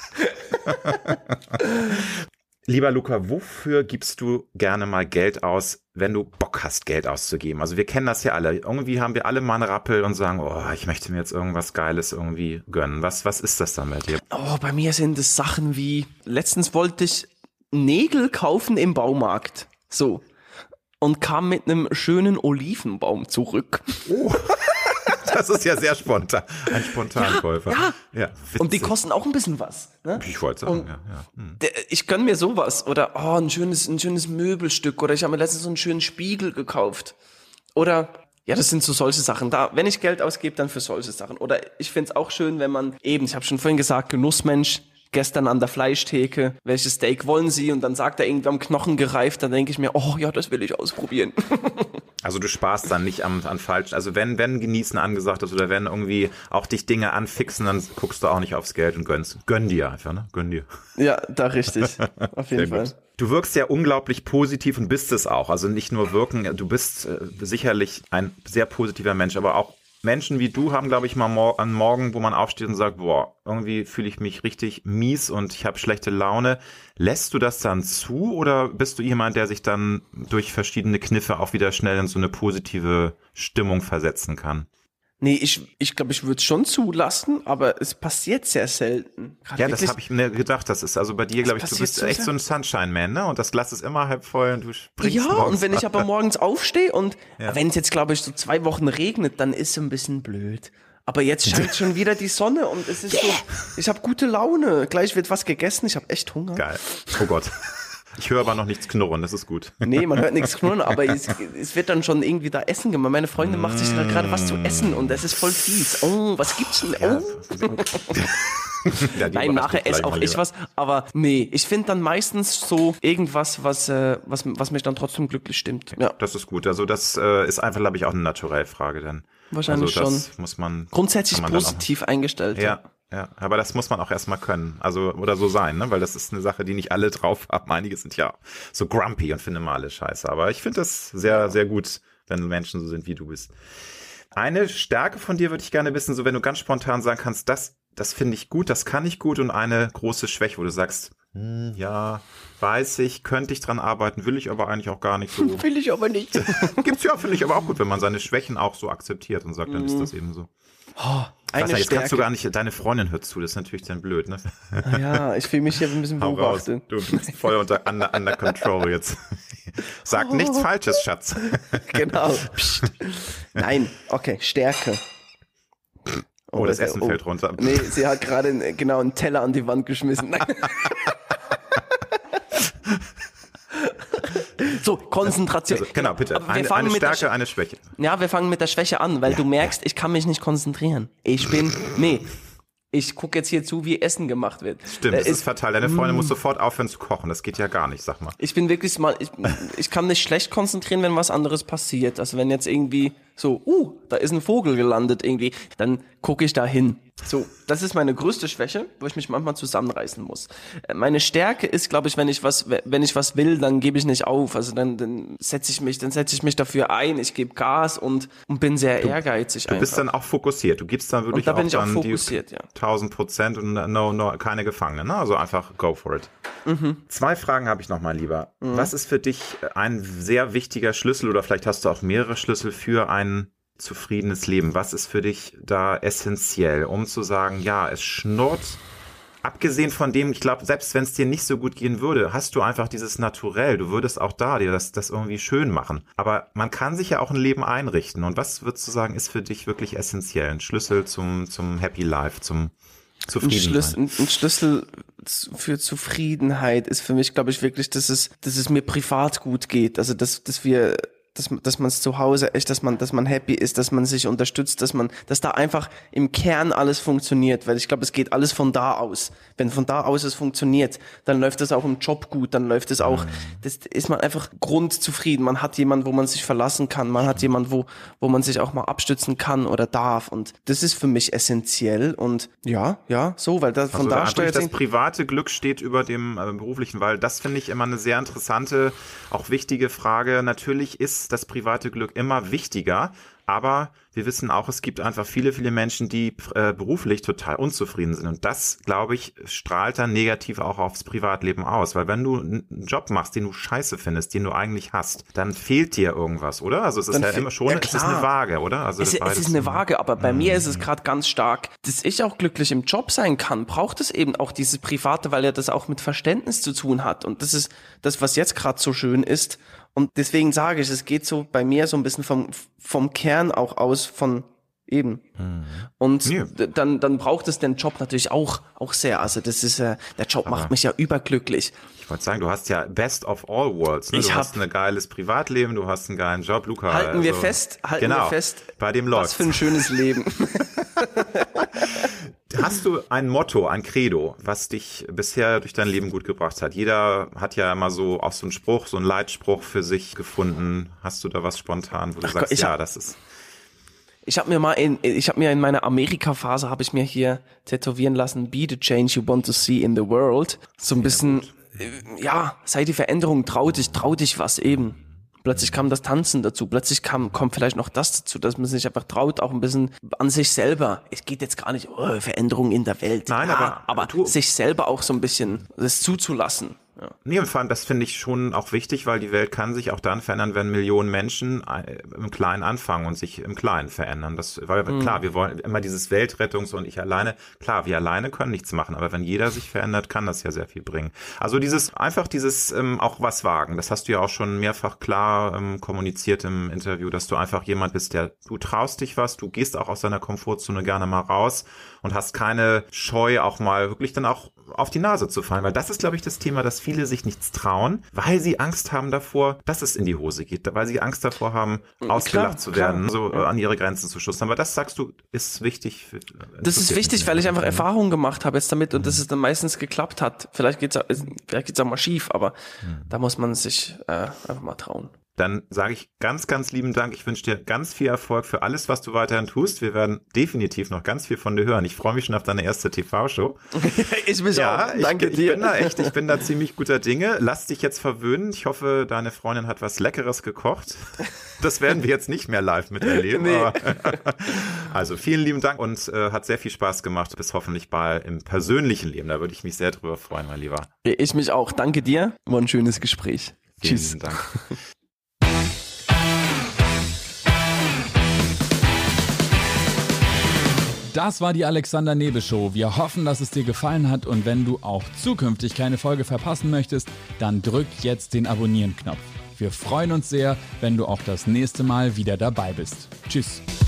Lieber Luca, wofür gibst du gerne mal Geld aus, wenn du Bock hast, Geld auszugeben? Also wir kennen das ja alle. Irgendwie haben wir alle mal einen Rappel und sagen, ich möchte mir jetzt irgendwas Geiles irgendwie gönnen. Was ist das dann bei dir? Bei mir sind es Sachen wie, letztens wollte ich Nägel kaufen im Baumarkt. So. Und kam mit einem schönen Olivenbaum zurück. Oh. Das ist ja sehr spontan. Ein Spontankäufer. Ja, und die kosten auch ein bisschen was. Ne? Ich wollte sagen, Ich gönn mir sowas. Oder ein schönes Möbelstück. Oder ich habe mir letztens so einen schönen Spiegel gekauft. Oder, ja, das sind so solche Sachen. Wenn ich Geld ausgebe, dann für solche Sachen. Oder ich find's auch schön, wenn man ich habe schon vorhin gesagt, Genussmensch, gestern an der Fleischtheke, welches Steak wollen Sie? Und dann sagt er irgendwie am Knochen gereift, dann denke ich mir, oh ja, das will ich ausprobieren. Also du sparst dann nicht an falschen, also wenn Genießen angesagt ist oder wenn irgendwie auch dich Dinge anfixen, dann guckst du auch nicht aufs Geld und gönnst. Gönn dir einfach, ne? Gönn dir. Ja, da richtig. Auf jeden Fall. Gut. Du wirkst ja unglaublich positiv und bist es auch. Also nicht nur wirken, du bist sicherlich ein sehr positiver Mensch, aber auch Menschen wie du haben, glaube ich, mal an Morgen, wo man aufsteht und sagt, boah, irgendwie fühle ich mich richtig mies und ich habe schlechte Laune. Lässt du das dann zu oder bist du jemand, der sich dann durch verschiedene Kniffe auch wieder schnell in so eine positive Stimmung versetzen kann? Nee, ich glaube, ich würde es schon zulassen, aber es passiert sehr selten. Ja, das habe ich mir gedacht. Das ist also bei dir, glaube ich, du bist echt so ein Sunshine-Man, ne? Und das Glas ist immer halb voll und du springst morgens. Und wenn ich aber morgens aufstehe und wenn es jetzt, glaube ich, so 2 Wochen regnet, dann ist es ein bisschen blöd. Aber jetzt scheint schon wieder die Sonne und es ist so, ich habe gute Laune. Gleich wird was gegessen, ich habe echt Hunger. Geil. Oh Gott. Ich höre aber noch nichts knurren, das ist gut. Nee, man hört nichts knurren, aber es wird dann schon irgendwie da Essen gemacht. Meine Freundin macht sich gerade was zu essen und das ist voll fies. Oh, was gibt's denn? Oh. Ja, nein, nachher esse auch ich was, aber nee, ich finde dann meistens so irgendwas, was mich dann trotzdem glücklich stimmt. Ja. Das ist gut, also das ist einfach, glaube ich, auch eine Naturellfrage dann. Wahrscheinlich also das schon. Muss man grundsätzlich positiv eingestellt. Ja, aber das muss man auch erstmal können, also oder so sein, ne? Weil das ist eine Sache, die nicht alle drauf haben. Einige sind ja so grumpy und finden immer alle scheiße, aber ich finde das sehr, sehr gut, wenn Menschen so sind, wie du bist. Eine Stärke von dir würde ich gerne wissen, so wenn du ganz spontan sagen kannst, das finde ich gut, das kann ich gut und eine große Schwäche, wo du sagst, ja, weiß ich, könnte ich dran arbeiten, will ich aber eigentlich auch gar nicht so. Will ich aber nicht. Gibt's ja, finde ich aber auch gut, wenn man seine Schwächen auch so akzeptiert und sagt, dann ist das eben so. Jetzt kannst du gar nicht, deine Freundin hört zu, das ist natürlich dann blöd, ne? Ja, ich fühle mich hier ein bisschen beobachtet. Du bist voll under control jetzt. Sag nichts Falsches, Schatz. Genau. Psst. Nein, okay, Stärke. Oh, das Essen fällt runter. Nee, sie hat gerade einen Teller an die Wand geschmissen. Nein. So, Konzentration. Also, genau, bitte. Eine Stärke, eine Schwäche. Ja, wir fangen mit der Schwäche an, weil du merkst, ich kann mich nicht konzentrieren. Ich gucke jetzt hier zu, wie Essen gemacht wird. Stimmt, das ist fatal. Deine Freundin muss sofort aufhören zu kochen. Das geht ja gar nicht, sag mal. Ich bin wirklich ich kann mich schlecht konzentrieren, wenn was anderes passiert. Also wenn jetzt irgendwie so, da ist ein Vogel gelandet irgendwie, dann gucke ich da hin. So, das ist meine größte Schwäche, wo ich mich manchmal zusammenreißen muss. Meine Stärke ist, glaube ich, wenn ich was will, dann gebe ich nicht auf. Also dann setze ich mich dafür ein, ich gebe Gas und bin sehr ehrgeizig. Du bist dann auch fokussiert. Du gibst dann wirklich und da bin auch ich auch dann fokussiert, die 1000% und keine Gefangenen. Ne? Also einfach go for it. 2 Fragen habe ich noch mal lieber. Was ist für dich ein sehr wichtiger Schlüssel oder vielleicht hast du auch mehrere Schlüssel für ein zufriedenes Leben? Was ist für dich da essentiell, um zu sagen, ja, es schnurrt? Abgesehen von dem, ich glaube, selbst wenn es dir nicht so gut gehen würde, hast du einfach dieses Naturell. Du würdest auch dir das irgendwie schön machen. Aber man kann sich ja auch ein Leben einrichten. Und was würdest du sagen, ist für dich wirklich essentiell? Ein Schlüssel zum Happy Life, zum Zufriedensein? Ein Schlüssel für Zufriedenheit ist für mich, glaube ich, wirklich, dass es mir privat gut geht. Also, dass man es zu Hause echt, dass man happy ist, dass man sich unterstützt, dass da einfach im Kern alles funktioniert, weil ich glaube, es geht alles von da aus. Wenn von da aus es funktioniert, dann läuft es auch im Job gut, dann läuft es auch, das ist man einfach grundzufrieden. Man hat jemanden, wo man sich verlassen kann, man hat jemanden, wo man sich auch mal abstützen kann oder darf und das ist für mich essentiell und ja, so, weil das von da steuert das private Glück steht über dem beruflichen, weil das finde ich immer eine sehr interessante, auch wichtige Frage. Natürlich ist das private Glück immer wichtiger, aber wir wissen auch, es gibt einfach viele, viele Menschen, die beruflich total unzufrieden sind und das, glaube ich, strahlt dann negativ auch aufs Privatleben aus, weil wenn du einen Job machst, den du scheiße findest, den du eigentlich hast, dann fehlt dir irgendwas, oder? Also es ist ja immer schon, es ist eine Waage, oder? Also es ist eine Waage, aber bei mir ist es gerade ganz stark, dass ich auch glücklich im Job sein kann, braucht es eben auch dieses Private, weil ja das auch mit Verständnis zu tun hat und das ist das, was jetzt gerade so schön ist. Und deswegen sage ich, es geht so bei mir so ein bisschen vom Kern auch aus von Eben. Und dann braucht es den Job natürlich auch sehr. Also das ist, der Job macht mich ja überglücklich. Ich wollte sagen, du hast ja best of all worlds. Ne? Du hast ein geiles Privatleben, du hast einen geilen Job, Luca. Halten wir fest, bei dem was läuft's. für ein schönes Leben. Hast du ein Motto, ein Credo, was dich bisher durch dein Leben gut gebracht hat? Jeder hat ja immer so auch so einen Spruch, so einen Leitspruch für sich gefunden. Hast du da was spontan, wo du sagst, das ist... Ich habe mir in meiner Amerika-Phase habe ich mir hier tätowieren lassen, be the change you want to see in the world. So ein bisschen, sei die Veränderung, trau dich was eben. Plötzlich kam das Tanzen dazu, plötzlich kommt vielleicht noch das dazu, dass man sich einfach traut, auch ein bisschen an sich selber. Es geht jetzt gar nicht, Veränderung in der Welt. Nein, aber sich selber auch so ein bisschen das zuzulassen. Ja. Nee, und vor allem, das finde ich schon auch wichtig, weil die Welt kann sich auch dann verändern, wenn Millionen Menschen im Kleinen anfangen und sich im Kleinen verändern. Klar, wir wollen immer dieses Weltrettungs- und wir alleine können nichts machen, aber wenn jeder sich verändert, kann das ja sehr viel bringen. Also dieses auch was wagen, das hast du ja auch schon mehrfach klar kommuniziert im Interview, dass du einfach jemand bist, du traust dich was, du gehst auch aus deiner Komfortzone gerne mal raus und hast keine Scheu, auch mal wirklich dann auch auf die Nase zu fallen, weil das ist, glaube ich, das Thema, dass viele sich nichts trauen, weil sie Angst haben davor, dass es in die Hose geht, weil sie Angst davor haben, ausgelacht zu werden, an ihre Grenzen zu stoßen. Aber das, sagst du, ist wichtig. Das ist wichtig, weil ich einfach Erfahrungen gemacht habe jetzt damit und dass es dann meistens geklappt hat. Vielleicht geht's auch mal schief, aber da muss man sich einfach mal trauen. Dann sage ich ganz, ganz lieben Dank. Ich wünsche dir ganz viel Erfolg für alles, was du weiterhin tust. Wir werden definitiv noch ganz viel von dir hören. Ich freue mich schon auf deine erste TV-Show. Ich mich auch. Danke dir. Ich bin da ziemlich guter Dinge. Lass dich jetzt verwöhnen. Ich hoffe, deine Freundin hat was Leckeres gekocht. Das werden wir jetzt nicht mehr live miterleben. Nee. Aber also vielen lieben Dank und hat sehr viel Spaß gemacht. Bis hoffentlich bald im persönlichen Leben. Da würde ich mich sehr drüber freuen, mein Lieber. Ich mich auch. Danke dir. War ein schönes Gespräch. Tschüss. Vielen Dank. Das war die Alexander Nebel Show. Wir hoffen, dass es dir gefallen hat und wenn du auch zukünftig keine Folge verpassen möchtest, dann drück jetzt den Abonnieren-Knopf. Wir freuen uns sehr, wenn du auch das nächste Mal wieder dabei bist. Tschüss.